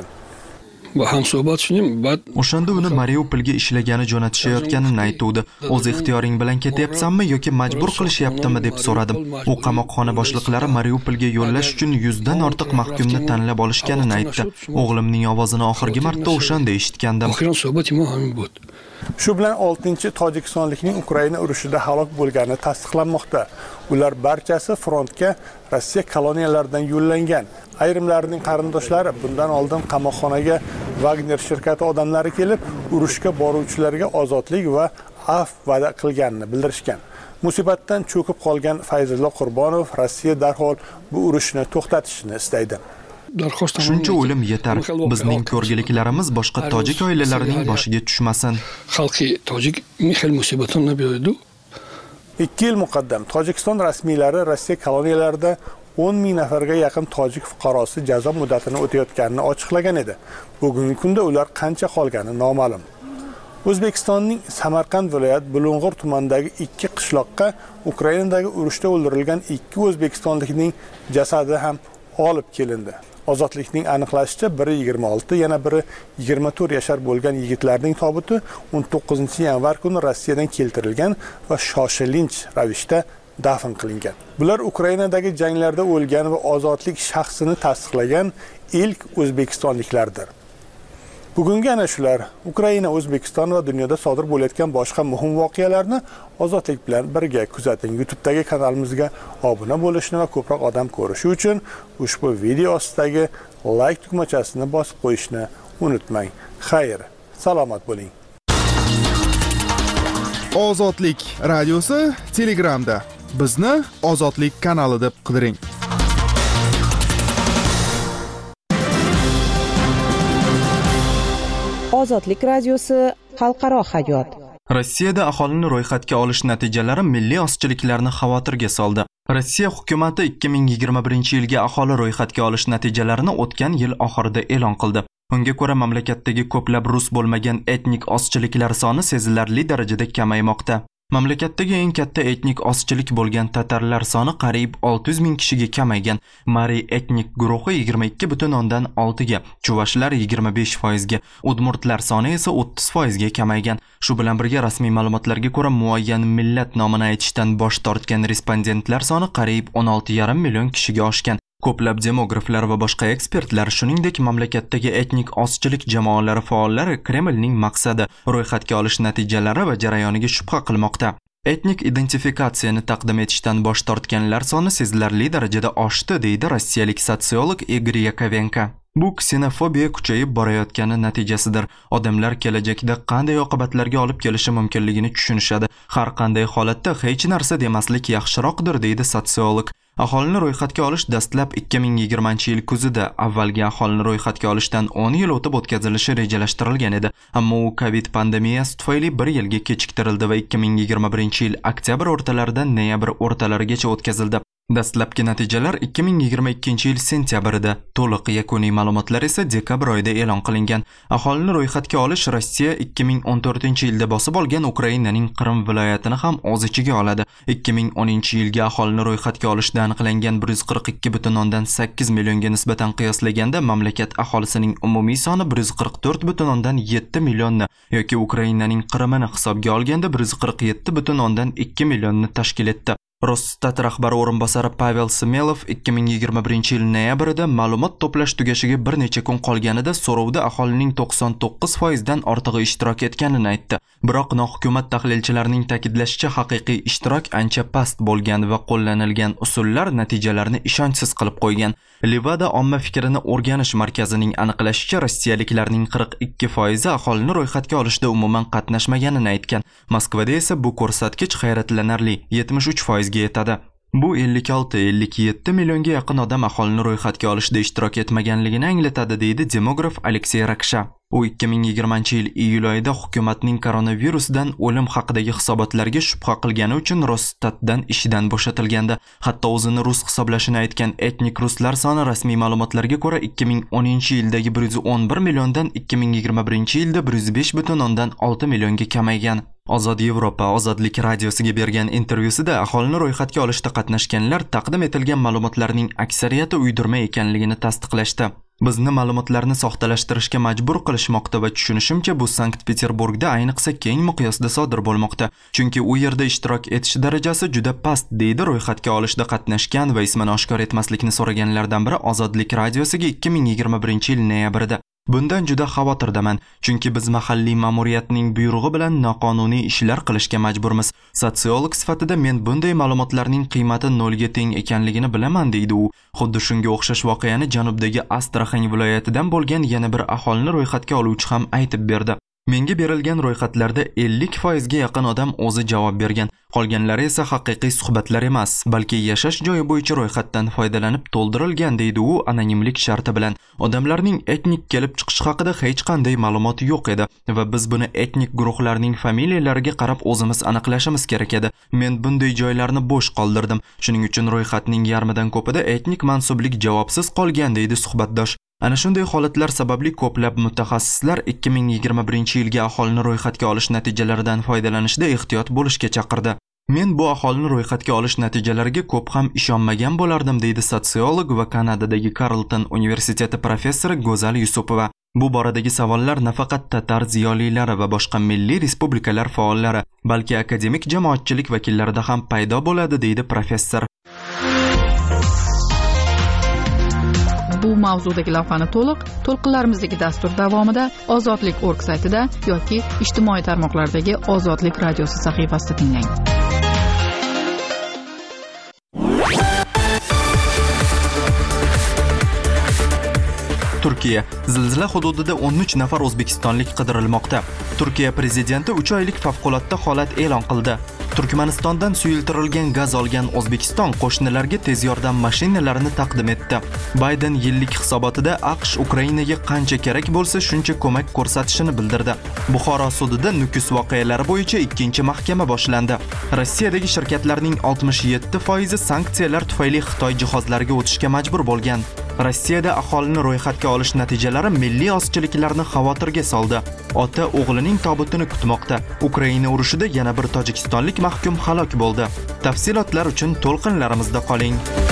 O'shanda uni Mariupolga ishlagani jo'natishayotganini aytuvdi. O'z ixtiyoring bilan ketyapsanmi yoki majbur qilishyaptimi deb so'radim. U qamoqxona boshliqlari Mariupolga yo'llash uchun 100 dan ortiq mahkumni tanlab olishganini aytdi. O'g'limning ovozini oxirgi marta o'shanda eshitgandim.
Shu bilan 6-tojikistonlikning Ukraina urushida halok bo'lgani tasdiqlanmoqda. Ular barchasi frontga Rossiya koloniyalaridan yo'llangan. Ayrimlarining qarindoshlari bundan oldin qamoqxonaga Wagner shirkati odamlari kelib, urushga boruvchilarga ozodlik va af va'da qilganini bildirishgan. Musibatdan cho'kib qolgan Fayzullo Qurbonov Rossiya darhol bu urushni to'xtatishni istaydi.
Shuncha o'lim yetar. Bizning ko'rgiliklarimiz boshqa tojik oilalarining boshiga tushmasin.
Xalqi tojik Mikhail musibatini nabiyodu.
2 yil muqaddam Tojikiston rasmiylari Rossiya koloniyalarida 10 ming nafarga yaqin tojik fuqarosi jazo muddatini o'tayotganini ochiqlagan edi. Bugungi kunda ular qancha qolgani noma'lum. O'zbekistonning Samarqand viloyat Bulung'ur tumanidagi 2 qishloqqa Ukrainadagi urushda o'ldirilgan 2 o'zbekistonlikning jasadi ham olib kelindi. Ozodlikning aniqlashicha biri 26, yana biri 24 yashar bo'lgan yigitlarning tobuti 19-yanvar kuni Rossiyadan keltirilgan va shoshilinch ravishda dafn qilingan. Bular Ukrainadagi janglarda o'lgan va ozodlik shaxsini tasdiqlagan ilk o'zbekistonliklardir. Bugungi ana shular Ukraina, O'zbekiston va dunyoda sodir bo'layotgan boshqa muhim voqealarni ozodlik bilan birga kuzating. YouTube'dagi kanalimizga obuna bo'lishni va ko'proq odam ko'rishi uchun ushbu video ostidagi like tugmachasini bosib qo'yishni unutmang. Xayr, salomat bo'ling.
Ozodlik radiosi Telegramda. Bizni Ozodlik kanali deb qidiring.
Ozodlik radiosi xalqaro hayot.
Rossiyada aholini ro'yxatga olish natijalari milliy ozchiliklarni xavotirga soldi. Rossiya hukumati 2021-yilga aholi ro'yxatga olish natijalarini o'tgan yil oxirida e'lon qildi. Unga ko'ra mamlakatdagi ko'plab rus bo'lmagan etnik ozchiliklar soni sezilarli darajada kamaymoqda. Mamlakatdagi eng katta etnik ozchilik bo'lgan tatarlar soni qariyb 600 ming kishiga kamaygan. Mari etnik guruhi 22,6 ga, chuvashlar 25% ga, udmurtlar soni esa 30% ga kamaygan. Shu bilan birga rasmiy ma'lumotlarga ko'ra muayyan millat nomini aytishdan bosh tortgan respondentlar soni qariyb 16,5 million kishiga oshgan. Ko'plab demograflar va boshqa ekspertlar, shuningdek mamlakatdagi etnik ozchilik jamoalari faollari Kremlning maqsadi ro'yxatga olish natijalari va jarayoniga shubha qilmoqda. Etnik identifikatsiyani taqdim etishdan bosh tortganlar soni sezilarli darajada oshdi, deydi rossiyalik sotsiolog Igor Yakovenko. Bu ksenofobiya kuchayib borayotgani natijasidir. Odamlar kelajakda qanday oqibatlarga olib kelishi mumkinligini tushunishadi. Har qanday holatda hech narsa demaslik yaxshiroqdir, deydi sotsiolog. Aholini ro'yxatga olish dastlab 2020-yil kuzida avvalgi aholini ro'yxatga olishdan 10 yil o'tib o'tkazilishi rejalashtirilgan edi. Ammo u Covid pandemiyasi tufayli 1 yilga kechiktirildi va 2021-yil oktyabr o'rtalaridan noyabr o'rtalarigacha o'tkazildi. Dastlabki natijalar 2022-yil sentyabrida, to'liq yakuniy ma'lumotlar esa dekabr oyida e'lon qilingan. Aholini ro'yxatga olish Rossiya 2014-yilda bosib olgan Ukrainaning Qrim viloyatini ham o'z ichiga oladi. 2010-yilga aholini ro'yxatga olishda aniqlangan 142,8 millionga nisbatan qiyoslaganda mamlakat aholisining umumiy soni 144,7 millionni yoki Ukrainaning Qrimini hisobga olganda 147,2 millionni tashkil etdi. Rosstat rahbari o'rinbosari Pavel Smelov 2021-yil noyabrida ma'lumot to'plash tugashiga bir necha kun qolganida so'rovda aholining 99% dan ortig'i ishtirok etganini aytdi. Biroq nohukumat tahlilchilarining ta'kidlashicha haqiqiy ishtirok ancha past bo'lgan va qo'llanilgan usullar natijalarni ishonchsiz qilib qo'ygan. Livada omma fikrini o'rganish markazining aniqlashicha rossiyaliklarning 42% aholini ro'yxatga olishda umuman qatnashmaganini aytgan. Moskvada esa bu ko'rsatkich hayratlanarli 73% ga yetadi. Bu 56-57 millionga yaqin odam aholini ro'yxatga olishda ishtirok etmaganligini anglatadi, deydi demograf Aleksey Raksha. U 2020-yil iyul oyida hukumatning koronavirusdan o'lim haqidagi hisobotlarga shubha qilgani uchun Rosstatdan ishidan bo'shatilgandi. Hatto o'zini rus hisoblashini aytgan etnik ruslar soni rasmiy ma'lumotlarga ko'ra 2010-yildagi 111 milliondan 2021-yilda 105,6 millionga kamaygan. Ozod Yevropa Ozodlik radiosiga bergan intervyusida aholini ro'yxatga olishda qatnashganlar taqdim etilgan ma'lumotlarning aksariyati uydirma ekanligini tasdiqlashdi. Bizni ma'lumotlarni soxtalashtirishga majbur qilishmoqda va tushunishimcha bu Sankt-Peterburgda ayniqsa keng miqyosda sodir bo'lmoqda. Chunki u yerda ishtirok etish darajasi juda past, deydi ro'yxatga olishda qatnashgan va ismini oshkor etmaslikni so'raganlardan biri Ozodlik radiosiga 2021-yil noyabrida. Bundan juda xavotirdaman, chunki biz mahalliy ma'muriyatning buyrug'i bilan noqonuniy ishlar qilishga majburmiz. Sotsiolog sifatida men bunday ma'lumotlarning qiymati nolga teng ekanligini bilaman, deydi u. Xuddi shunga o'xshash voqeani janubdagi Astraxan viloyatidan bo'lgan yana bir aholini ro'yxatga oluvchi ham aytib berdi. Menga berilgan ro'yxatlarda 50% ga yaqin odam o'zi javob bergan. Qolganlari esa haqiqiy suhbatlar emas, balki yashash joyi bo'yicha ro'yxatdan foydalanib to'ldirilgan, deydi u anonimlik sharti bilan. Odamlarning etnik kelib chiqishi haqida hech qanday ma'lumot yo'q edi va biz buni etnik guruhlarning familiyalariga qarab o'zimiz aniqlashimiz kerak edi. Men bunday joylarni bo'sh qoldirdim. Shuning uchun ro'yxatning yarmidan ko'pida etnik mansublik javobsiz qolgan, deydi suhbatdosh. Ana shunday holatlar sababli ko'plab mutaxassislar 2021-yilga aholini ro'yxatga olish natijalaridan foydalanishda ehtiyot bo'lishga chaqirdi. Men bu aholini ro'yxatga olish natijalariga ko'p ham ishonmagan bo'lardim, deydi sotsiolog va Kanadadagi Carleton universiteti professori Go'zal Yusupova. Bu boradagi savollar nafaqat tatar ziyolilari va boshqa milliy respublikalar faollari, balki akademik jamoatchilik vakillarida ham paydo bo'ladi, deydi professor.
Bu mavzudagi lavhani to'lqinlarimizdagi dastur davomida Ozodlik.org saytida yoki ijtimoiy tarmoqlardagi Ozodlik radiosi sahifasida tinglang.
Turkiya zilzila hududida 13 nafar o'zbekistonlik qidirilmoqda. Turkiya prezidenti 3 oylik favqulodda holat e'lon qildi. Turkmanistondan suyultirilgan gaz olgan O'zbekiston qo'shnilarga tez yordam mashinalarini taqdim etdi. Bayden yillik hisobotida AQSh Ukrainaga qancha kerak bo'lsa, shuncha ko'mak ko'rsatishini bildirdi. Buxoro sudida Nukus voqealari bo'yicha ikkinchi mahkama boshlandi. Rossiyadagi shirkatlarning 67% sanksiyalar tufayli Xitoy jihozlariga o'tishga majbur bo'lgan. Rossiyada aholini ro'yxatga olish natijalari milliy ozchiliklarni xavotirga soldi. Ota o'g'lining tobutini kutmoqda. Ukraina urushida yana bir tojikistonlik mahkum halok bo'ldi. Tafsilotlar uchun to'lqinlarimizda qoling.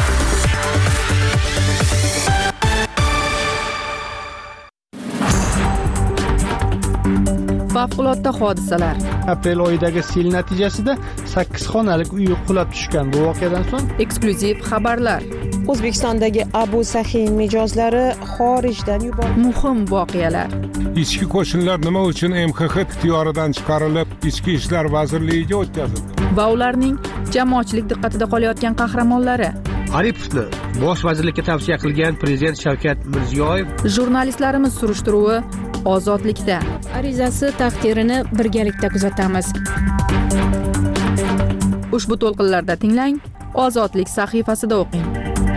Favqulodda hodisalar.
Aprel oyidagi sel natijasida 8 xonalik uy qulab tushgan. Bu voqeadan so'ng
eksklyuziv xabarlar.
O'zbekistondagi Abu Sahin mijozlari xorijdan yuborildi.
Muhim voqealar.
Ichki qo'shinlar nima uchun MXX ixtiyoridan chiqarilib, Ichki ishlar vazirligiga o'tkazildi?
Va ularning jamoatchilik diqqatida qolayotgan qahramonlari.
Aripovni bosh vazirlikka tavsiya qilgan prezident Shavkat Mirziyoyev.
Jurnalistlarimiz surishtiruvi Ozodlikda.
Arizasi taqdirini birgalikda kuzatamiz.
Ushbu to'lqinlarda tinglang, Ozodlik sahifasida o'qing.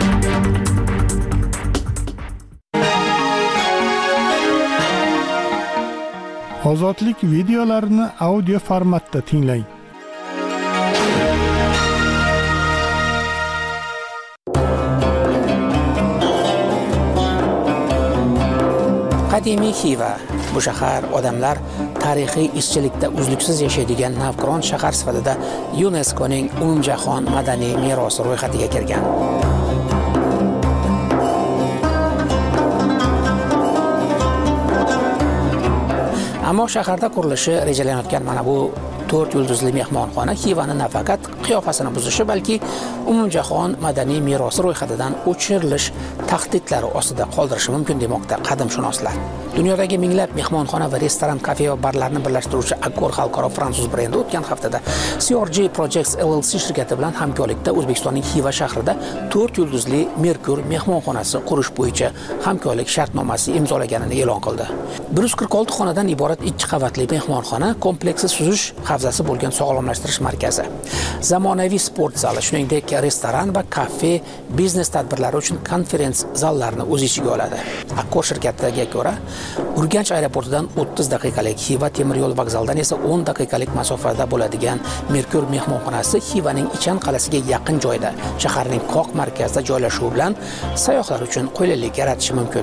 Ozodlik videolarini audio formatda tinglang.
Qadimiy Xiva. Bu shahar odamlar tarixiy ishchilikda uzluksiz yashaydigan navqiron shahar sifatida UNESCOning umumjahon madaniy merosi ro'yxatiga kirgan. Ammo shaharda qurilishi rejalanayotgan mana bu 4 yulduzli mehmonxona Xivani nafaqat qiyofasini buzishi, balki umumjahon madaniy merosi ro'yxatidan o'chirilish tahdidlari ostida qoldirishi mumkin demoqda qadimshunoslar. Dunyodagi minglab mehmonxona va restoran, kafe va barlarni birlashtiruvchi Accor xalqaro fransuz brendi o'tgan haftada CRG Projects LLC shirkati bilan hamkorlikda O'zbekistonning Xiva shahrida 4 yulduzli Merkur mehmonxonasi qurish bo'yicha hamkorlik shartnomasi imzolaganini e'lon qildi. 146 xonadan iborat 2 qavatli mehmonxona kompleksi suzish havzasi bo'lgan sog'lomlashtirish markazi, zamonaviy sport zali, shuningdek restoran va kafe, biznes tadbirlari uchun konferens zallarini o'z ichiga oladi. Accor shirkatiga ko'ra, Urganch aeroportidan 30 daqiqalik, Xiva temir yo'l vokzalidan esa 10 daqiqalik masofada bo'ladigan Merkur mehmonxonasi Xivaning Ichan qalasiga yaqin joyda, shaharning qoq markazida joylashuvi bilan sayyohlar uchun qulaylik yaratishi mumkin.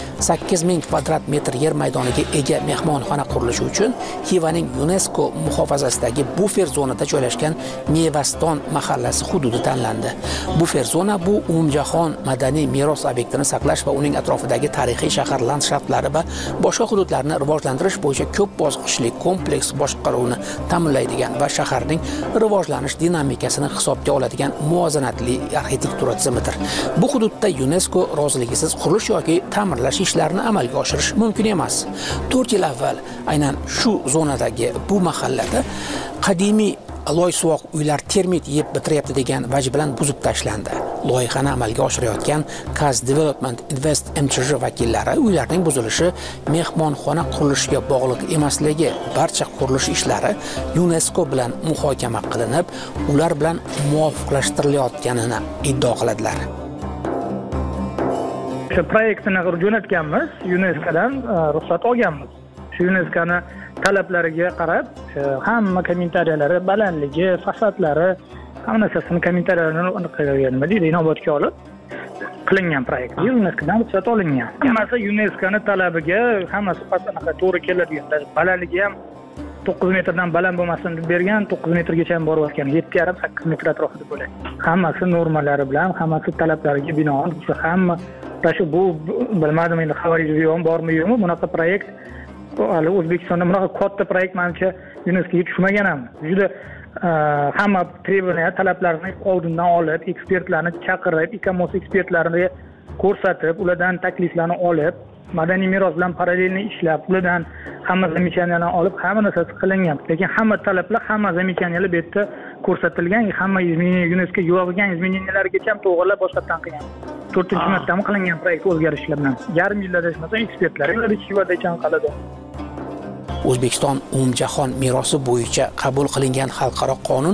8000 kvadrat metr yer maydoniga ega mehmonxona qurilishi uchun Xivaning UNESCO muhofazasidagi bufer zonada joylashgan Mevaston mahallasi hududi tanlandi. Bufer zona bu umumjahon madaniy meros obyektini saqlash va uning atrofidagi tarixiy shahar landshaftlari va boshqa hududlarni rivojlantirish bo'yicha ko'p bosqichli kompleks boshqaruvni ta'minlaydigan va shaharning rivojlanish dinamikasini hisobga oladigan muvozanatli arxitektura tizimidir. Bu hududda UNESCO roziligisiz qurilish yoki ta'mirlash ishlarini amalga oshirish mumkin emas. 4 yil avval aynan shu zonadagi bu mahallada qadimiy loy-suvoq uylar termit yeb bitiryapti degan vaj bilan buzib tashlandi. Loyihani amalga oshirayotgan Kaz Development Invest MChJ vakillari uylarning buzilishi mehmonxona qurilishiga bog'liq emasligi, barcha qurilish ishlari UNESCO bilan muhokama qilinib, ular bilan muvofiqlashtirilayotganini iddao qiladilar.
Shu proyektni jo'natganmiz, UNESCOdan ruxsat olganmiz. Shu UNESCOni talablariga qarab, hamma kommentariyalari, balandligi, fasadlari, hamma narsasini kommentariyalarini inobatga olib, qilingan proyekt. UNESCOdan ruxsat olingan. Hammasi UNESCOning talabiga, hammasi anaqa to'g'ri keladigan. Balandligi ham 9 metrdan baland bo'lmasin deb bergan, 9 metrgacha ham borayotgan. 7,5-8 metr atrofida bo'ladi. Hammasi normalari bilan, hammasi talablariga binoan, hamma shu bu bilmadim endi xabaringiz ham bormi yo'qmi, bunaqa proyekt hali O'zbekistonda bunaqa katta proyekt menimcha UNESCOga tushmagan ham. Juda hamma trебования, talablarni oldindan olib, ekspertlarni chaqirib, ICOMOS ekspertlarini ko'rsatib, ulardan takliflarni olib, madaniy meros bilan parallelni ishlab, ulardan hamma zamechaniyalarni olib, hamma narsasi qilingan. Lekin hamma talablar, hamma zamechaniyalar bu yerda ko'rsatilgan, hamma UNESCO yo'g'igan izmeniyalarigacha ham to'g'rilab boshqatdan qilgan. 4-martami qilingan proyekt o'zgarishlar bilan. Yarim yilda desmasam ekspertlar ular Chivadachan qalada.
O'zbekiston umumjahon merosi bo'yicha qabul qilingan xalqaro qonun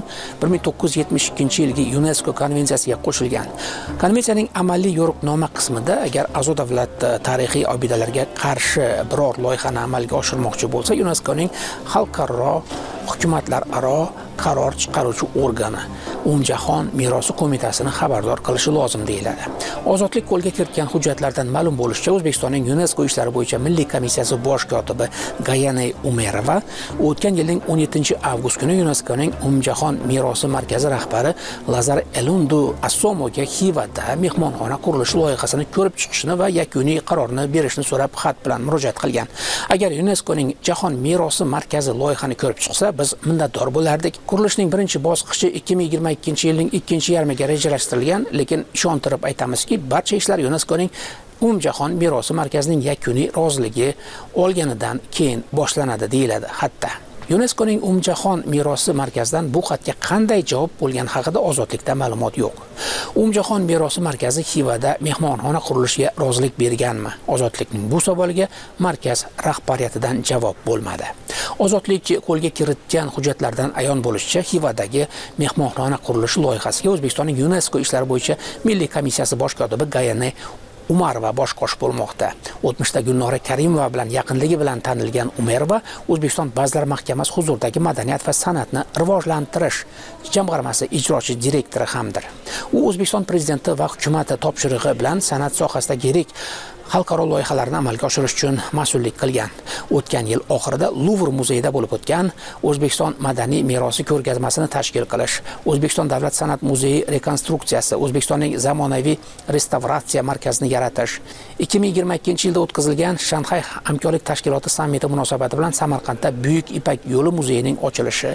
1972-yilgi UNESCO konvensiyasiga qo'shilgan. Konvensiyaning amaliy yo'riqnoma qismida agar a'zo davlat tarixiy obidalarga qarshi biror loyihani amalga oshirmoqchi bo'lsa, UNESCOning xalqaro hukumatlararo qaror chiqaruvchi organi Umumjahon merosi qo'mitasini xabardor qilishi lozim deyiladi. Ozodlik qo'lga kiritgan hujjatlardan ma'lum bo'lishicha, O'zbekistonning UNESCO ishlari bo'yicha Milliy komissiyasi bosh kotibi Gayane Umerova o'tgan yilning 17-avgust kuni UNESCOning Umumjahon merosi markazi rahbari Lazar Elundu Assomoga Xivada mehmonxona qurilishi loyihasini ko'rib chiqishni va yakuniy qarorni berishni so'rab xat bilan murojaat qilgan. Agar UNESCOning Jahon merosi markazi loyihani ko'rib chiqsa, biz minnatdor bo'lardik. Qurilishning birinchi bosqichi 2022-yilning ikkinchi yarmiga rejalashtirilgan, lekin ishontirib aytamizki, barcha ishlar UNESCOning Umumjahon merosi markazining yakuniy roziligi olganidan keyin boshlanadi deyiladi xatda. UNESCOning Umumjahon merosi markazidan bu xatga qanday javob bo'lgani haqida ozodlikda ma'lumot yo'q. Umumjahon merosi markazi Xivada mehmonxona qurilishiga rozilik berganmi? Ozodlikning bu savoliga markaz rahbariyatidan javob bo'lmadi. Ozodlik qo'lga kiritgan hujjatlardan ayon bo'lishicha, Xivadagi mehmonxona qurilishi loyihasiga O'zbekistonning UNESCO ishlari bo'yicha Milliy komissiyasi bosh kotibi Gayane Umarova bosh qo'shib bo'lmoqda. O'tmishda Gulnora Karimova bilan yaqinligi bilan tanilgan Umarova O'zbekiston Vazirlar Mahkamasi huzuridagi madaniyat va san'atni rivojlantirish jamg'armasi ijrochi direktori hamdir. U O'zbekiston prezidenti va hukumati topshirig'i bilan san'at sohasidagi yirik xalqaro loyihalarni amalga oshirish uchun mas'ullik qilgan. O'tgan yil oxirida Luvr muzeyida bo'lib o'tgan O'zbekiston madaniy merosi ko'rgazmasini tashkil qilish, O'zbekiston davlat san'at muzeyi rekonstruksiyasi, O'zbekistonning zamonaviy restavratsiya markazini yaratish, 2022-yilda o'tkazilgan Shanxay hamkorlik tashkiloti sammiti munosabati bilan Samarqandda Buyuk Ipak yo'li muzeyining ochilishi,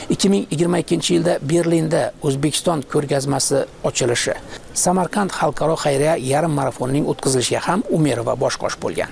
2022-yilda Berlinda O'zbekiston ko'rgazmasi ochilishi, Samarqand xalqaro xayriya yarim marafonining o'tkazilishiga ham Umerova bosh qosh bo'lgan.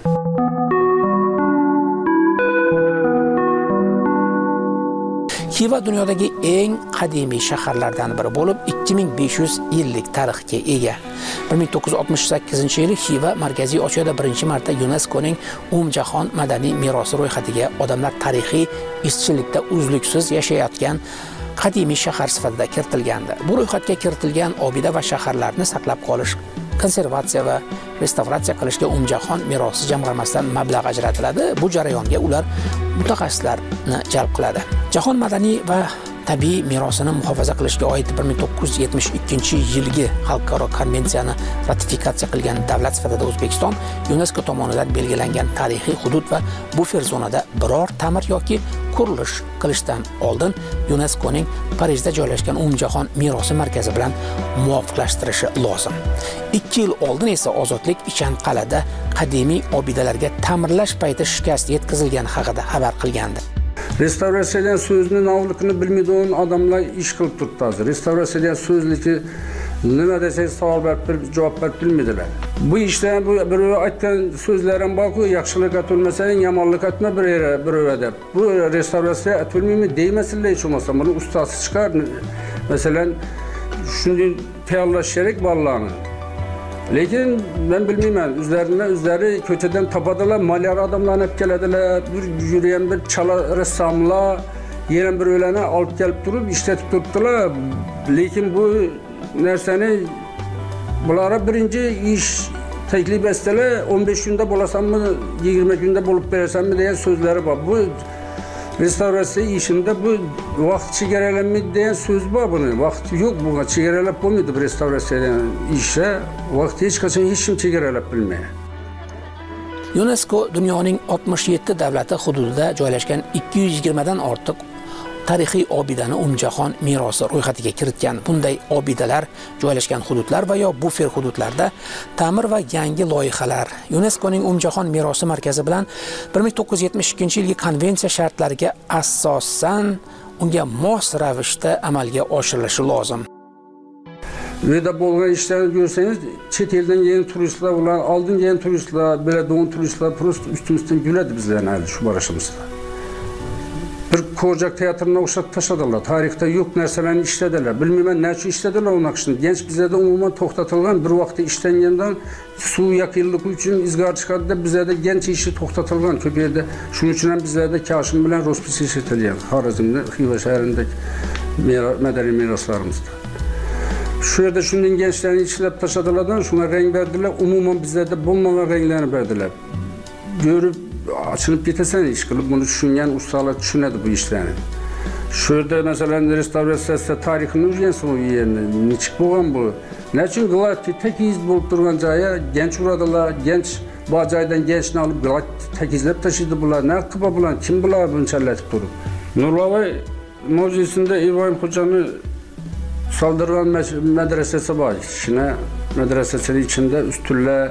Xiva dunyodagi eng qadimiy shaharlardan biri bo'lib, 2500 yillik tarixga ega. 1968-yili Xiva Markaziy Osiyoda birinchi marta UNESCOning Umumjahon madaniy merosi ro'yxatiga odamlar tarixiy izchillikda uzluksiz yashayotgan qadimiy shahar sifatida kiritilgandi. Bu ro'yxatga kiritilgan obida va shaharlarni saqlab qolish, konservatsiya va restavratsiya qilishga Umumjahon merosi jamg'armasidan mablag' ajratiladi. Bu jarayonga ular mutaxassislarni jalb qiladi. Jahon madaniy va tabiiy merosini muhofaza qilishga oid 1972-yilgi xalqaro konvensiyani ratifikatsiya qilgan davlat sifatida O'zbekiston UNESCO tomonidan belgilangan tarixiy hudud va bufer zonada biror ta'mir yoki qurilish qilishdan oldin UNESCOning Parijda joylashgan Umumjahon merosi markazi bilan muvofiqlashtirishi lozim. 2 yil oldin esa Ozodlik Ichanqal'ada qadimiy obidalarga ta'mirlash payti shikast yetkazilgani haqida xabar qilgandi.
Restavratsiyadan so'zni navligini bilmaydigan odamlar ish qilib turibdi hozir. Restavratsiyadan so'zligi nima desangiz savol berib javob berib bilmaydilar. Bu ishda bu birov aytgan so'zlar ham borku, yaxshilik qilmasang, yomonlik qilma birov deb. Bu restavratsiya atilmaymi deymasinlar hech bo'lmasa. Buni ustasi chiqar. Masalan, shunday tayyorlash kerak bolalarni. Lekin ben bilmayman, o'zlari ko'chadan topadilar, malyar odamlarni olib keladilar, bir yurgan bir chala rassamlar, yana bir o'lani olib kelib turib, ishlatib turibdilar. Lekin bu narsani bulara birinchi ish taklif etsalar, 15 kunda bo'lasanmi, 20 kunda bo'lib berasanmi degan so'zlari bor. Bu restavratsiya ishida bu vaqt chegaralanmaydi degan so'z bor buni. Vaqt yo'q bunga, chegaralab bo'lmaydi bu restavratsiyadan ishga. Vaqt hech qachon hech kim chegaralab bilmaydi.
UNESCO dunyoning 67 davlati hududida joylashgan 220 dan ortiq tarixiy obidani umumjahon merosi ro'yxatiga kiritgan. Bunday obidalar joylashgan hududlar va yo bufer hududlarda ta'mir va yangi loyihalar UNESCOning umumjahon merosi markazi bilan 1972-yilgi konvensiya shartlariga asosan unga mos ravishda amalga oshirilishi lozim.
Bu yerda bo'lgan ishlarni ko'rsangiz, chet eldan kelgan turistlar bilan oldin kelgan turistlar, biladigan turistlar prosta ustimizdan guladi bizlarni shu borishimizda. Bir Ko'rjak teatrına o'xshatib tashladilar. Tarixda yo'q narsalarni ishladilar. Bilmayman nechun ishladilar u naqshni. Genç bizlarda umuman to'xtatilgan, bir vaqtda ishlangandan suv yakınlığı uchun izgor chiqadida bizlarda genç ishi to'xtatilgan. Ko'p yerda shuning uchun ham bizlarda Kashim bilan Rospis ishlatilgan. Xorazmda, Xiva shahrindagi madaniy meroslarimizda. Shu yerda shundan gençlarni ishlab tashladilardan shunga rang berdilar. Umuman bizlarda bo'lmagan ranglarni berdilar. Görüp açılıp gitesen iş kılıp bunu düşünen ustalar düşünedi bu işlerini. Şurada mesela restorasyonda tarihini üzgensin o yerine. Niçin boğan bu? Ne için Galati tek iz bulup durgan caya genç uradılar, genç bacaydan gençini alıp Galati tek izlep taşıdı bunlar. Ne kıba bulan, kim bular bunu çallatıp durup? Nurlavay Muzeysi'nde İbrahim Hoca'nı saldırgan medresesi var. İçine medresesinin içinde üstülle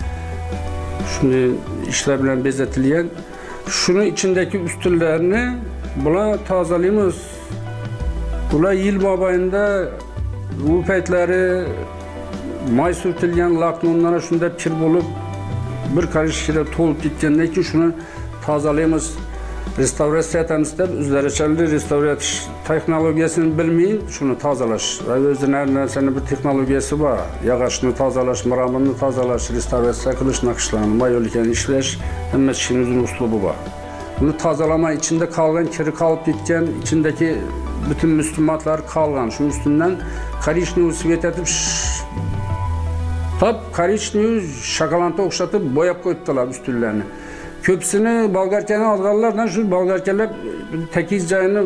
şimdi işler bilen bezetilyen, şunun içindeki üstüllerini buna tazeleyimiz. Buna yıl mabayında bu peytleri may sürtülgen laknonlara şunda pir bulup bir karış şire tolup gitkenler ki şunu tazeleyimiz. Restavratsiya etamiz deb o'zlarichalik restavratsiya texnologiyasini bilmeyin, shuni tozalash. Va o'zining narsani bir texnologiyasi bor. Yog'ochni tozalash, mramorni tozalash, restavratsiya qilish, naqshlarni, mayolikani ishlash, hamma ishning o'zining uslubi bor. Buni tozalama içinde qolgan, kiri qolib ketgan, ichindagi bütün müslümanlar qolgan. Shuning ustidan korishniy svet etib top korishniy shokoladga o'xshatib bo'yab qo'yibdilar ustunlarni. Köpsünü Bolgarka'dan aldılardan şu Bolgarkalar tekiz cayını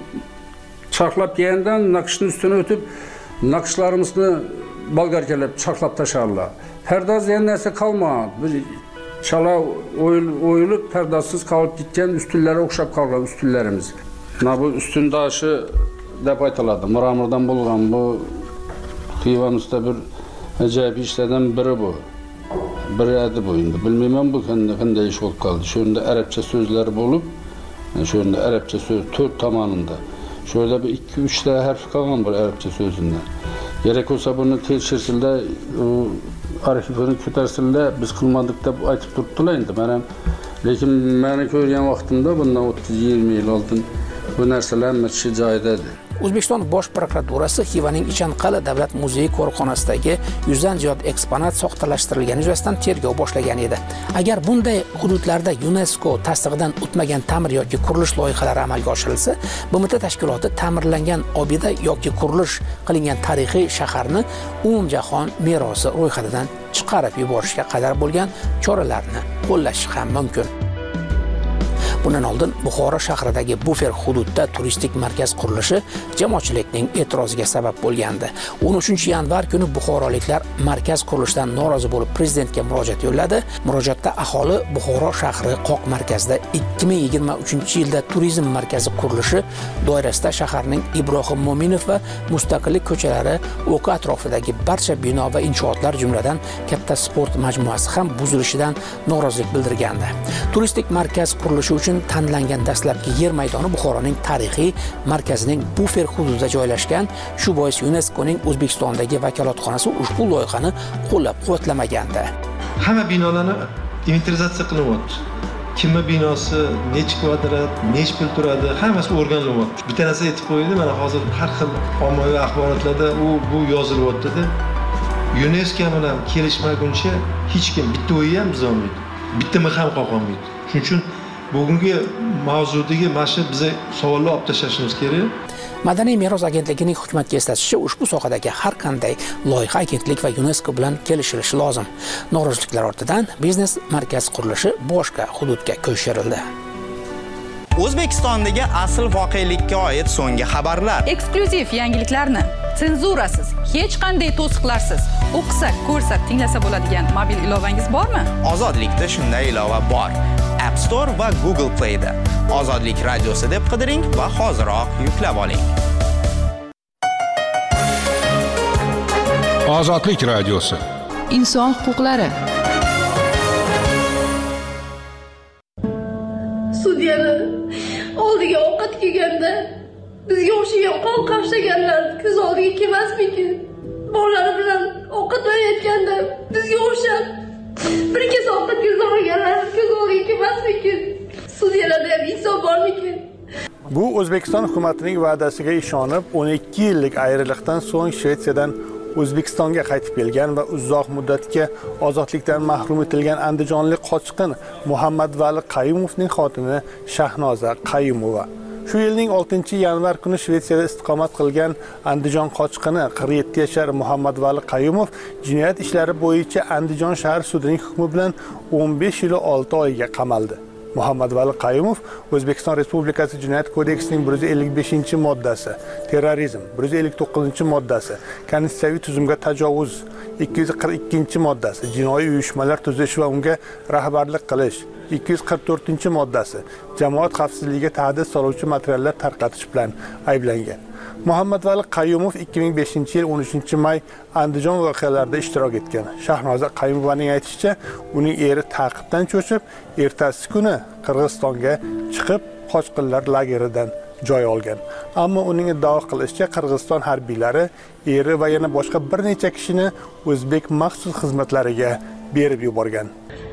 çaklap yiyenden nakışın üstüne ötüp nakışlarımızı Bolgarkalar çaklap taşarlar. Perdaz yiyen neyse kalma. Bir çala oyulup perdazsız kalıp gitken üstünlere okşap kalır üstünlerimiz. Bu üstün daşı depaytaladı. Mramordan bulgan bu Xivamızda bir acayip işlerden biri bu. Bir adı boyunda. Bilmem bu qanday iş olub qaldı. Şöyle Arapça sözleri bulup, şöyle Arapça söz 4 tamamında. Şöyle bir 2-3 tane harf qalgan bu Arapça sözünden. Gerek olsa bunu tekşirsinler, arxivini ko'tarsinlar, biz qilmadik deb aytib turibdilar endi. Lekin meni ko'rgan vaqtimda bundan 30-20 yil oldin bu narsalar hamma joyida edi.
O'zbekiston Bosh prokuraturasi Xivaning Ichanqal'a davlat muzeyi qo'riqxonasidagi 100 dan ziyod eksponat soxtalashtirilgani yuzasidan tergov boshlagan edi. Agar bunday hududlarda UNESCO tasdig'idan o'tmagan ta'mir yoki qurilish loyihalari amalga oshirilsa, BMT tashkiloti ta'mirlangan obida yoki qurilish qilingan tarixiy shaharni umumjahon merosi ro'yxatidan chiqarib yuborishga qadar bo'lgan choralarni qo'llashi ham mumkin. Bundan oldin Buxoro shahridagi bufer hududda turistik markaz qurilishi jamoatchilikning e'tiroziga sabab bo'lgandi. 13-yanvar kuni buxoroliklar markaz qurilishidan norozi bo'lib prezidentga murojaat yo'lladi. Murojaatda aholi Buxoro shahri qoq markazida 2023-yilda turizm markazi qurilishi doirasida shaharning Ibrohim Mo'minov va Mustaqillik ko'chalari o'qi atrofidagi barcha bino va inshootlar jumladan katta sport majmuasi ham buzilishidan norozilik bildirgandi. Turistik markaz qurilishi uchun tanlangan dastlabki yer maydoni Buxoroning tarixiy markazining bufer hududida joylashgan. Shu bois UNESCOning O'zbekistondagi vakolatxonasi ushbu loyihani qo'llab-quvvatlamagandi.
Hamma binolarni inventarizatsiya qilinyapti. Kimni binosi, necha kvadrat, necha pul turadi, hammasi o'rganilyapti. Bitta narsa aytib qo'ydi, mana hozir har xil ommaviy axborotlarda bu yozilyapti-da. UNESCO bilan kelishmaguncha hech kim bitta o'yi ham buzolmaydi. Bitta mix ham qo'yolmaydi. Shuning uchun bugungi mavzudagi mana biza savollar olib tashlashimiz kerak.
Madaniy meros agentligining hukumatga eslatishicha, ushbu sohadagi har qanday loyiha agentlik va UNESCO bilan kelishilishi lozim. Noroziliklar ortidan biznes markaz qurilishi boshqa hududga ko'chirildi.
O'zbekistondagi asl voqelikka oid so'nggi xabarlar.
Eksklyuziv yangiliklarni senzurasiz, hech qanday to'siqlarsiz o'qisa, ko'rsa, tinglasa bo'ladigan mobil ilovangiz bormi?
Ozodlikda shunday ilova bor. App Store va Google Play da. Ozodlik radiosi deb qidiring va hoziroq yuklab oling.
Ozodlik radiosi.
Inson huquqlari.
Sudyalar oldiga ovqat kelganda bizga o'xshagan qon qashlaganlar ko'z oldiga kelmasmikin? Bolalari bilan ovqat yeyotganda bizga o'xshab bir kez ovqat yeyolmaganlar ko'z oldiga kelmasmikin? Sudyalarda ham inson bormikin?
Bu O'zbekiston hukumatining va'dasiga ishonib 12 yillik ayriliqdan so'ng Shvetsiyadan O'zbekistonga qaytib kelgan va uzoq muddatga ozodlikdan mahrum etilgan andijonlik qochqin Muhammadvali Qayumovning xotini Shahnoza Qayumova. Shu yilning 6-yanvar kuni Shvetsiyada istiqomat qilgan Andijon qochqini 47 yashar Muhammadvali Qayumov jinoyat ishlari bo'yicha Andijon shahar sudining hukmi bilan 15 yil 6 oyga qamaldi. Muhammadvali Qayumov O'zbekiston Respublikasi Jinoyat kodeksining 155-moddasi, terrorizm 159-moddasi, konstitutsiyaviy tuzumga tajovuz 242-moddasi, jinoiy uyushmalar tuzish va unga rahbarlik qilish 244-moddasi, jamoat xavfsizligiga tahdid soluvchi materiallar tarqatish bilan ayblangan. Muhammadvali Qayumov 2005-yil 13-may Andijon voqealarida ishtirok etgan. Shahnoza Qayumovaning aytishicha, uning eri ta'qibdan cho'chib, ertasi kuni Qirg'izistonga chiqib, qochqinlar lageridan joy olgan. Ammo uning iddao qilishicha, Qirg'iziston harbiylari eri va yana boshqa bir necha kishini o'zbek maxsus xizmatlariga berib yuborgan.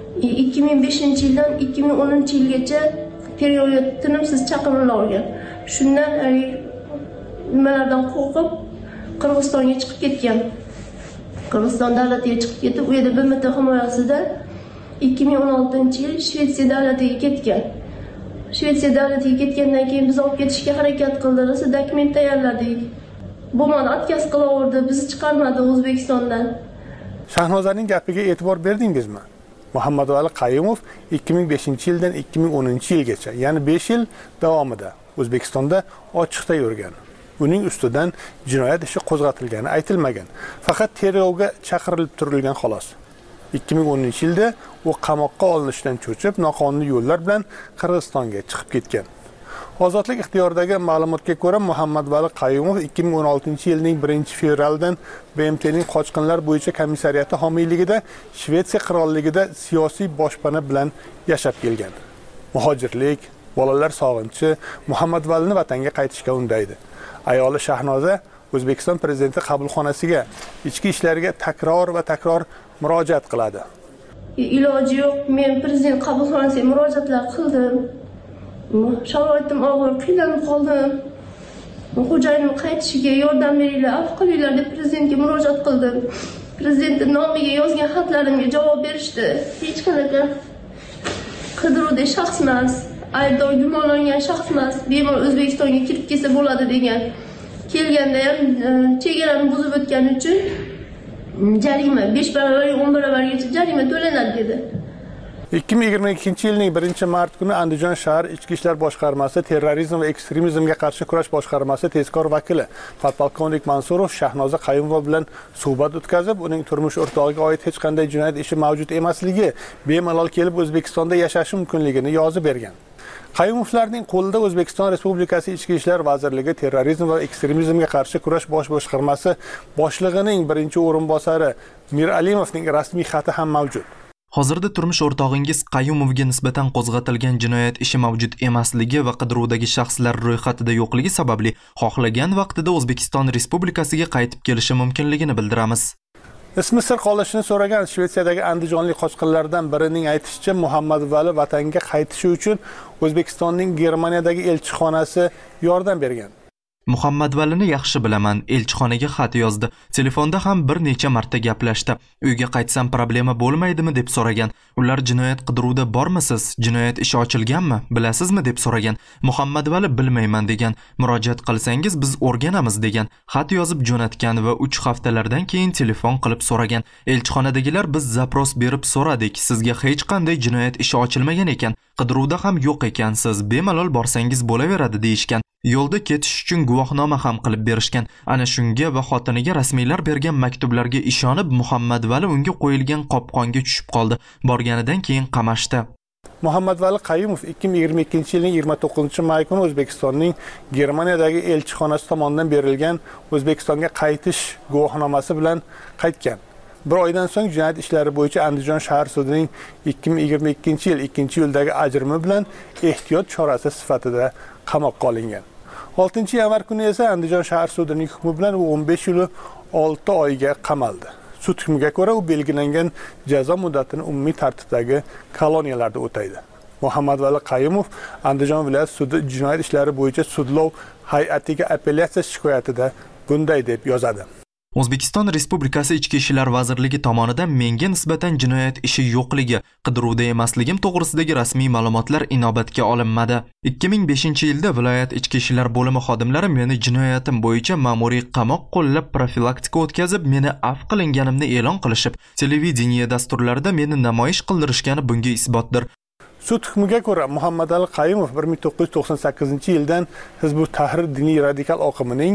2005-yildan 2010-yilgacha period tinimsiz chaqirilib olgan. Shundan nimalardan qo'rqib Qirg'izistonga chiqib ketgan. Qirg'iziston davlatiga chiqib ketib, u yerda BMT himoyasida 2016-yil Shvetsiya davlatiga ketgan. Shvetsiya davlatiga ketgandan keyin biz olib ketishga harakat qildik, dokument tayyorladik. Bo'lmadi, отказ qilaverdi, bizni chiqarmadi O'zbekistondan.
Shahnozaning gapiga e'tibor berdingizmi? Muhammadvali Qayumov 2005-yildan 2010-yilgacha, ya'ni 5 yil davomida O'zbekistonda ochiqda yurgan. Uning ustidan jinoyat ishi qo'zg'atilgani aytilmagan. Faqat tergovga chaqirilib turilgan xolos. 2010-yilda u qamoqqa olinishdan cho'chib, noqonuniy yo'llar bilan Qirg'izistonga chiqib ketgan. Ozodlik ixtiyoridagi ma'lumotga ko'ra, Muhammadvali Qayumov 2016-yilning 1-fevralidan BMTning qochqinlar bo'yicha komissariyati homiyligida Shvetsiya qirolligida siyosiy boshpana bilan yashab kelgan. Muhojirlik, bolalar sog'inchi Muhammadvalini vatanga qaytishga undaydi. Ayoli Shahnoza O'zbekiston prezidenti qabulxonasiga, ichki ishlariga takror va takror murojaat qiladi.
Iloji yo'q, men prezident qabulxonasiga murojaatlar qildim. Sharoitim og'ir, qiynalib qoldim. Xo'jayinim qaytishiga yordam beringlar, afv qilinglar deb prezidentga murojaat qildim. Prezidentning nomiga yozgan xatlarimga javob berishdi. Hech qanaqa qidiruvda shaxs emas, aybdor gumonlangan shaxs emas, bemalol O'zbekistonga kirib kelsa bo'ladi degan. Kelganda ham chegarani buzib o'tgani uchun jarima 5 barobar, 10 barobargacha jarima to'lanadi dedi.
2022-yilning 1-mart kuni Andijon shahar Ichki ishlar boshqarmasi terrorizm va ekstremizmga qarshi kurash boshqarmasi tezkor vakili podpolkovnik Mansurov Shahnoza Qayumova bilan suhbat o'tkazib, uning turmush o'rtog'iga oid hech qanday jinoyat ishi mavjud emasligi, bemalol kelib O'zbekistonda yashashi mumkinligini yozib bergan. Qayumovlarning qo'lida O'zbekiston Respublikasi Ichki ishlar vazirligi terrorizm va ekstremizmga qarshi kurash bosh boshqarmasi boshlig'ining birinchi o'rinbosari Mir Alimovning rasmiy xati ham mavjud.
Hozirda turmush o'rtog'ingiz Qayumovga nisbatan qo'zg'atilgan jinoyat ishi mavjud emasligi va qidiruvdagi shaxslar ro'yxatida yo'qligi sababli xohlagan vaqtida O'zbekiston Respublikasiga qaytib kelishi mumkinligini bildiramiz.
Ismi sir qolishini so'ragan Shvetsiyadagi andijonlik qochqinlardan birining aytishicha, Muhammadvali vatanga qaytishi uchun O'zbekistonning Germaniyadagi elchixonasi yordam bergan.
Muhammadvalini yaxshi bilaman, elchixonaga xat yozdi. Telefonda ham bir necha marta gaplashdi. Uyga qaytsam problema bo'lmaydimi deb so'ragan. Ular jinoyat qidiruvida bormisiz? Jinoyat ishi ochilganmi? Bilasizmi deb so'ragan. Muhammadvali bilmayman degan. Murojaat qilsangiz biz o'rganamiz degan. Xat yozib jo'natgan va 3 haftalardan keyin telefon qilib so'ragan. Elchixonadagilar biz zapros berib so'radik. Sizga hech qanday jinoyat ishi ochilmagan ekan. Qidiruvda ham yo'q ekansiz. Bemalol borsangiz bo'laveradi deyishgan. Yo'lda ketish uchun guvohnoma ham qilib berishgan. Ana shunga va xotiniga rasmiylar bergan maktublarga ishonib Muhammadvali unga qo'yilgan qopqonga tushib qoldi. Borganidan keyin qamashdi.
Muhammadvali Qayumov 2022-yilning 29-may kuni O'zbekistonning Germaniyadagi elchixonasi tomonidan berilgan O'zbekistonga qaytish guvohnomasi bilan qaytgan. Bir oydan so'ng jinoyat ishlari bo'yicha Andijon shahar sudining 2022-yil 2-iyuldagi ajrimi bilan ehtiyot chorasi sifatida qamoqqa olingan. 6-yanvar kuni esa Andijon shahar sudining hukmi bilan u 15 yil 6 oyga qamaldi. Sud hukmiga ko'ra u belgilangan jazo muddatini umumiy tartibdagi koloniyalarda o'taydi. Muhammadvali Qayumov Andijon viloyat sudi jinoyat ishlari bo'yicha sudlov hay'atiga apellyatsiya shikoyatida bunday deb yozadi.
O'zbekiston Respublikasi Ichki ishlar vazirligi tomonidan menga nisbatan jinoyat ishi yo'qligi, qidiruvda emasligim to'g'risidagi rasmiy ma'lumotlar inobatga olinmadi. 2005-yilda viloyat ichki ishlar bo'limi xodimlari meni jinoyatim bo'yicha ma'muriy qamoq qo'llab profilaktika o'tkazib, meni afv qilinganimni e'lon qilishib, televideniye dasturlarida meni namoyish qildirishgani bunga isbotdir.
Sud hukmiga ko'ra Muhammadali Qayumov 1998-yildan Hizbut Tahrir diniy radikal oqimining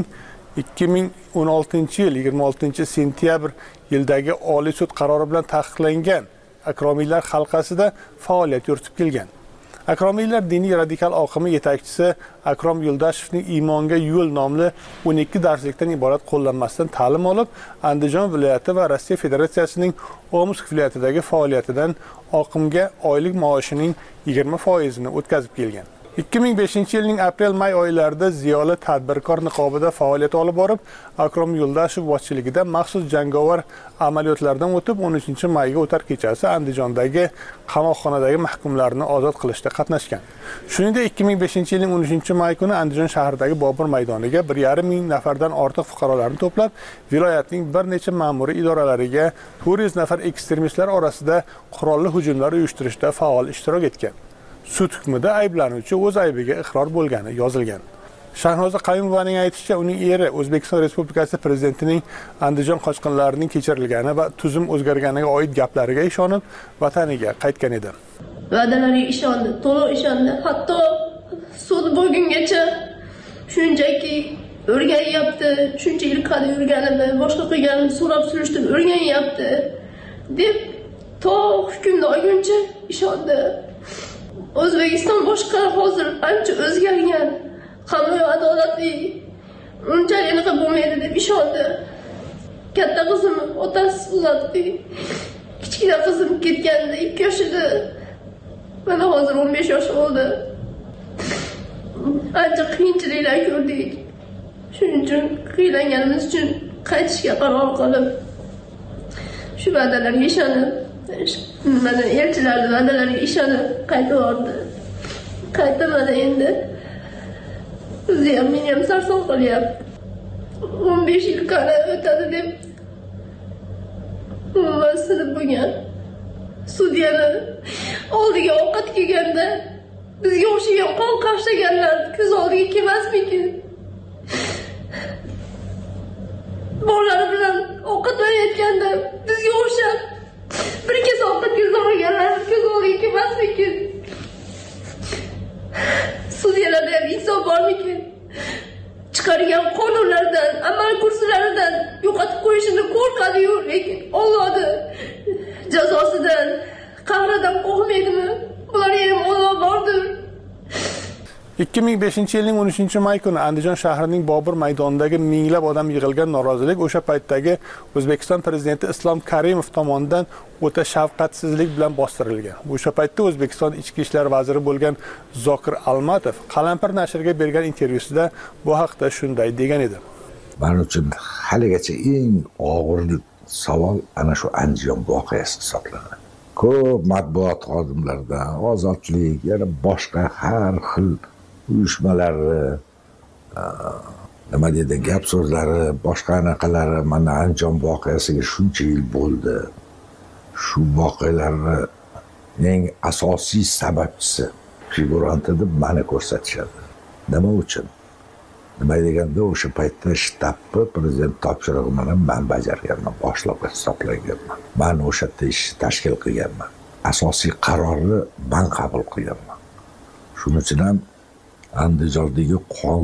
2016-yil 26-sentyabr yildagi Oliy sud qarori bilan taqiqlangan akromiylar halqasida faoliyat yuritib kelgan. Akromiylar diniy radikal oqimi yetakchisi Akrom Yo'ldashevning Iymonga yo'l nomli 12 darslikdan iborat qo'llanmasidan ta'lim olib, Andijon viloyati va Rossiya Federatsiyasining Omsk viloyatidagi faoliyatidan oqimga oylik maoshining 20% ni o'tkazib kelgan. 2005-yilning aprel-may oylarida ziyoli tadbirkor niqobida faoliyat olib borib, Akrom Yo'ldashev boshchiligida maxsus jangovar amaliyotlardan o'tib 13-mayga o'tar kechasi Andijondagi qamoqxonadagi mahkumlarni ozod qilishda qatnashgan. Shuningdek, 2005-yilning 13-may kuni Andijon shahridagi Bobur maydoniga 1,5 ming nafardan ortiq fuqarolarni to'plab, viloyatning bir necha ma'muriy idoralariga 400 nafar ekstremistlar orasida qurolli hujumlar uyushtirishda faol ishtirok etgan. Sud hukmida ayblanuvchi o'z aybiga iqror bo'lgani yozilgan. Shahnoza Qayumovaning aytishicha, uning eri O'zbekiston Respublikasi prezidentining Andijon qochqinlarining kechirilgani va tuzum o'zgarganiga oid gaplariga ishonib, vataniga qaytgan edi.
Va'dalariga ishondi, to'liq ishondi. Hatto sud bo'lgungacha shunchaki o'rganyapti, shuncha yil qada yurganimni, boshqa qilganimni so'rab surishtirib o'rganyapti deb to hukmni olguncha ishondi. O'zbekiston boshqa hozir ancha o'zgargan, qonun va adolatli, unchalik bo'lmaydi deb ishondi. Katta qizim otasi uzatdi. Kichkina qizim ketganda 2 yosh edi. Mana hozir 15 yosh bo'ldi. Ancha qiyinchiliklar ko'rdik. Shuning uchun qiylanganimiz uchun qaytishga qaror qilib, shu va'dalarga ishonib, mana elchilarning va'dalariga ishonib qaytib bordi. Qaytmadi endi. O'zi ham meni ham sarson qilyapti. 15 yil qara o'tadi deb umuman bo'lgan. Sudyani oldiga ovqat kelganda bizga o'xshagan qon qashlaganlar ko'z oldiga kelmasmikin? Bolalar bilan ovqatlanayotganda bizga o'xshab bir kez ovqat ko'zlamaganlar ko'z oldiga kelmasmikin? Sudyalarda ham insof bormikin? Chiqargan qonunlardan, amal kurslaridan yo'qotib qo'yishini qo'rqadi-yu, lekin Allohning jazosidan, qahridan qo'rqmaydimi? Bularga ham Alloh bordir.
2005-yilning 13-may kuni Andijon shahrining Bobur maydonidagi minglab odam yig'ilgan norozilik o'sha paytdagi O'zbekiston prezidenti Islom Karimov tomonidan o'ta shafqatsizlik bilan bostirilgan. O'sha paytda O'zbekiston ichki ishlar vaziri bo'lgan Zokir Almatov Qalampir nashriga bergan intervyusida bu haqda shunday degan edi.
Men uchun haligacha eng og'ir savol ana shu Andijon voqeasi hisoblanadi. Ko'p matbuot xodimlaridan, ozodlik, yana boshqa har xil uyushmalarni nima deydi, gap so'zlari, boshqa anaqalari, mana Andijon voqeasiga shuncha yil bo'ldi. Shu voqealarning eng asosiy sababchisi figuranti deb meni ko'rsatishadi. Nima uchun? Nima deganda o'sha paytda shtabni prezident topshirig'i bilan men bajarganman, boshliq hisoblanganman. Men o'sha yerda ishni tashkil qilganman. Asosiy qarorni men qabul qilganman. Shuning uchun ham Andijondagi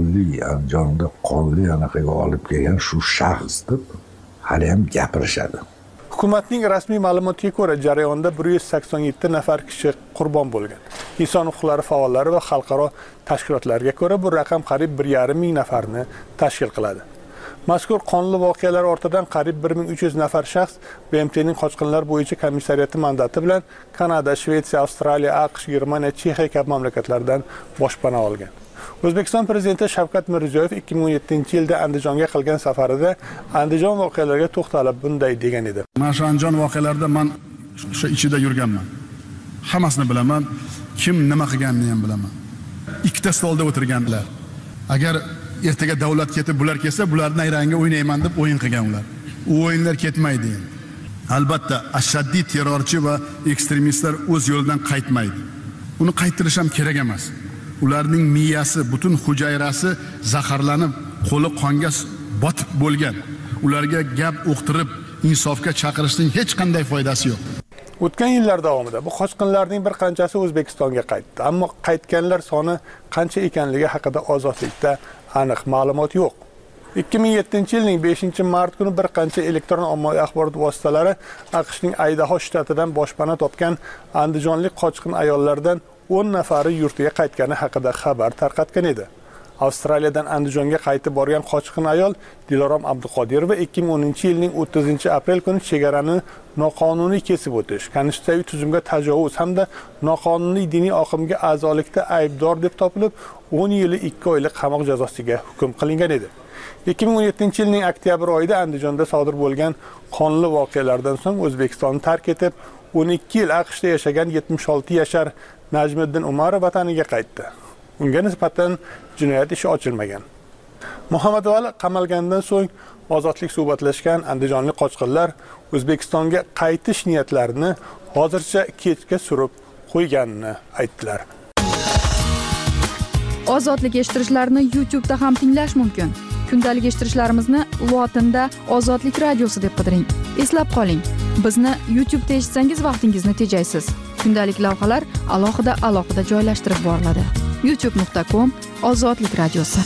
qonli anaqaga olib kelgan shu shaxs deb hali ham gapirishadi.
Hukumatning rasmiy ma'lumotiga ko'ra, jarayonda 187 nafar kishi qurbon bo'lgan. Inson huquqlari faollari va xalqaro tashkilotlarga ko'ra, bu raqam qariyb 1,5 ming nafarni tashkil qiladi. Mazkur qonli voqealar ortidan qariyb 1300 nafar shaxs BMTning qochqinlar bo'yicha komissariyati mandati bilan Kanada, Shvetsiya, Avstraliya, AQSh, Germaniya, Chexiya kabi mamlakatlardan boshpana olgan. O'zbekiston prezidenti Shavkat Mirziyoyev 2017-yilda Andijonga qilgan safarida Andijon voqealariga to'xtalib bunday degan edi.
Mana shu Andijon voqealarida men o'sha ichida yurganman. Hammasini bilaman, kim nima qilganini ham bilaman. Ikkita stolda o'tirganlar. Agar ertaga davlat ketib, bular kelsa, bularning nayrangga o'ynayman deb o'yin qilgan ular. U o'yinlar ketmaydi. Albatta, ashaddiy terrorchi va ekstremistlar o'z yo'lidan qaytmaydi. Uni qaytirish ham kerak emas. Ularning miyasi, butun hujayrasi zaharlanib, qo'li qonga botib bo'lgan. Ularga gap o'qtirib, insofga chaqirishning hech qanday foydasi yo'q.
O'tgan yillar davomida bu qochqinlarning bir qanchasi O'zbekistonga qaytdi, ammo qaytganlar soni qancha ekanligi haqida ozodlikda aniq ma'lumot yo'q. 2007-yilning 5-mart kuni bir qancha elektron ommaviy axborot vositalari AQShning Aydaho shtatidan boshpana topgan andijonlik qochqin ayollardan 10 nafari yurtiga qaytgani haqida xabar tarqatgan edi. Avstraliyadan Andijonga qaytib borgan qochqin ayol Dilorom Abduqodirova 2010-yilning 30-aprel kuni chegarani noqonuniy kesib o'tish, konstitutsiyaviy tuzumga tajovuz hamda noqonuniy diniy oqimga a'zolikda aybdor deb topilib, 10 yil 2 oylik qamoq jazosiga hukm qilingan edi. 2017-yilning oktyabr oyida Andijonda sodir bo'lgan qonli voqealardan so'ng O'zbekistonni tark etib, 12 yil AQShda yashagan 76 yashar Najmiddin Umarov vataniga qaytdi. Unga nisbatan jinoyat ishi ochilmagan. Muhammad Vali qamalgandan so'ng ozodlik suhbatlashgan andijonlik qochqinlar O'zbekistonga qaytish niyatlarini hozircha kechga surib qo'yganini aytdilar.
Ozodlik eshittirishlarini YouTube'da ham tinglash mumkin. Kundalik eshittirishlarimizni lotinda Ozodlik radiosi deb qidiring. Eslab qoling, bizni YouTube'da eshitsangiz vaqtingizni tejaysiz. Kundalik lavhalar alohida joylashtirib boriladi. youtube.com/ozodlik radiosi.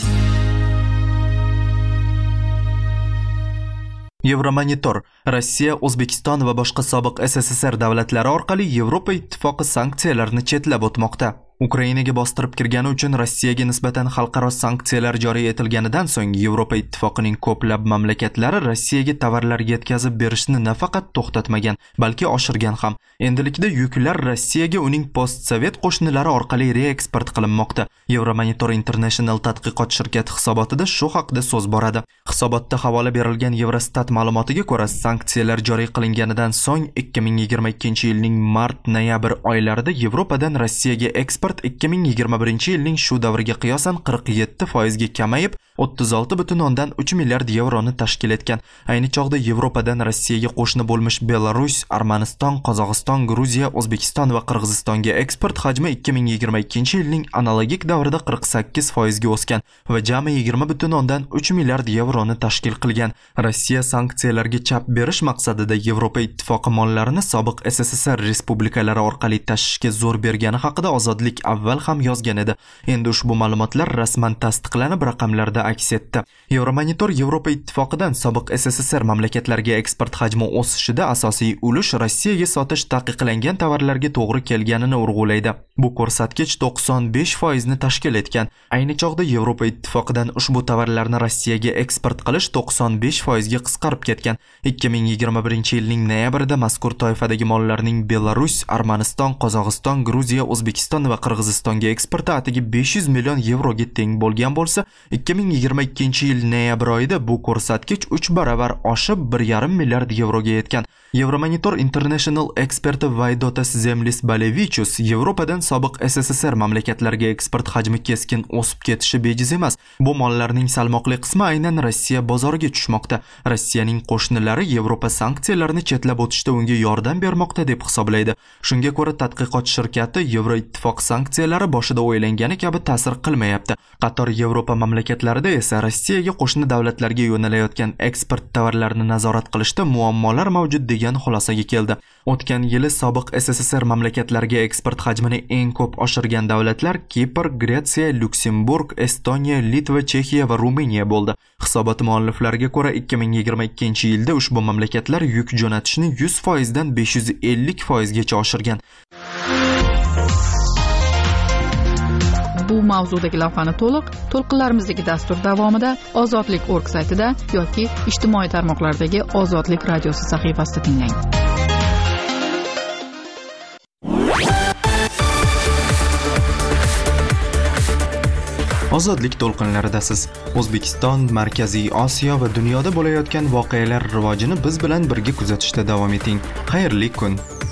Euromonitor Rossiya, O'zbekiston va boshqa sobiq SSSR davlatlari orqali Yevropa ittifoqi sanksiyalarini chetlab o'tmoqda. Ukrainaga bostirib kirgani uchun Rossiyaga nisbatan xalqaro sanksiyalar joriy etilganidan so'ng Yevropa ittifoqining ko'plab mamlakatlari Rossiyaga tovarlar yetkazib berishni nafaqat to'xtatmagan, balki oshirgan ham. Endilikda yuklar Rossiyaga uning postsovet qo'shnilari orqali reeksport qilinmoqda. Euromonitor International tadqiqot shirkati hisobotida shu haqda so'z boradi. Hisobotda havola berilgan Eurostat ma'lumotiga ko'ra, sanksiyalar joriy qilinganidan so'ng 2022-yilning mart-noyabr oylarida Yevropadan Rossiyaga eksport 2021-yilning shu davriga qiyosan 47% ga kamayib, 36,3 milliard yevroni tashkil etgan. Ayni chog'da Yevropadan Rossiyaga qo'shni bo'lmish Belarus, Armaniston, Qozog'iston, Gruziya, O'zbekiston va Qirg'izistonga eksport hajmi 2022-yilning analogik davrida 48% ga o'sgan va jami 20,3 milliard yevroni tashkil qilgan. Rossiya sanksiyalarga chap berish maqsadida Yevropa ittifoqi mollarini sobiq SSSR respublikalari orqali tashishga zo'r bergani haqida Ozodlik avval ham yozgan edi. Endi ushbu ma'lumotlar rasman tasdiqlanib raqamlarda aks etdi. Euromonitor Yevropa ittifoqidan sobiq SSSR mamlakatlariga eksport hajmi o'sishida asosiy ulush Rossiyaga sotish taqiqlangan tovarlarga to'g'ri kelganini urg'ulaydi. Bu ko'rsatkich 95% ni tashkil etgan. Ayni chog'da Yevropa ittifoqidan ushbu tovarlarni Rossiyaga eksport qilish 95% ga qisqarib ketgan. 2021-yilning noyabrida mazkur toifadagi mollarning Belarus, Armaniston, Qozog'iston, Gruziya, O'zbekiston va Qirg'izistonga eksporti atigi 500 million yevroga teng bo'lgan bo'lsa, 2022-yil noyabr oyida bu ko'rsatkich 3 baravar oshib 1,5 milliard yevroga yetgan. Euromonitor International eksperti Vaidotas Zemlis-Balevichus Yevropadan sobiq SSSR mamlakatlariga eksport hajmi keskin o'sib ketishi bejiz emas. Bu mollarning salmoqli qismi aynan Rossiya bozoriga tushmoqda. Rossiyaning qo'shnilari Yevropa sanksiyalarini chetlab o'tishda unga yordam bermoqda deb hisoblaydi. Shunga ko'ra tadqiqot shirkati Yevroittifoq sanksiyalari boshida o'ylangani kabi ta'sir qilmayapti. Qator Yevropa mamlakatlarida esa Rossiyaga qo'shni davlatlarga yo'nalayotgan eksport tovarlarini nazorat qilishda muammolar mavjud degan xulosaga keldi. O'tgan yili sobiq SSSR mamlakatlariga eksport hajmini eng ko'p oshirgan davlatlar Kipr, Gretsiya, Lyuksemburg, Estoniya, Litva, Chexiya va Ruminiya bo'ldi. Hisobot mualliflariga ko'ra 2022-yilda ushbu mamlakatlar yuk jo'natishni 100% dan 550% gacha oshirgan.
Bu mavzudagi lavhani to'lqinlarimizdagi dastur davomida ozodlik.org saytida yoki ijtimoiy tarmoqlardagi Ozodlik radiosi sahifasida tinglang.
Ozodlik to'lqinlaridasiz. O'zbekiston, Markaziy Osiyo va dunyoda bo'layotgan voqealar rivojini biz bilan birga kuzatishda davom eting. Xayrli kun.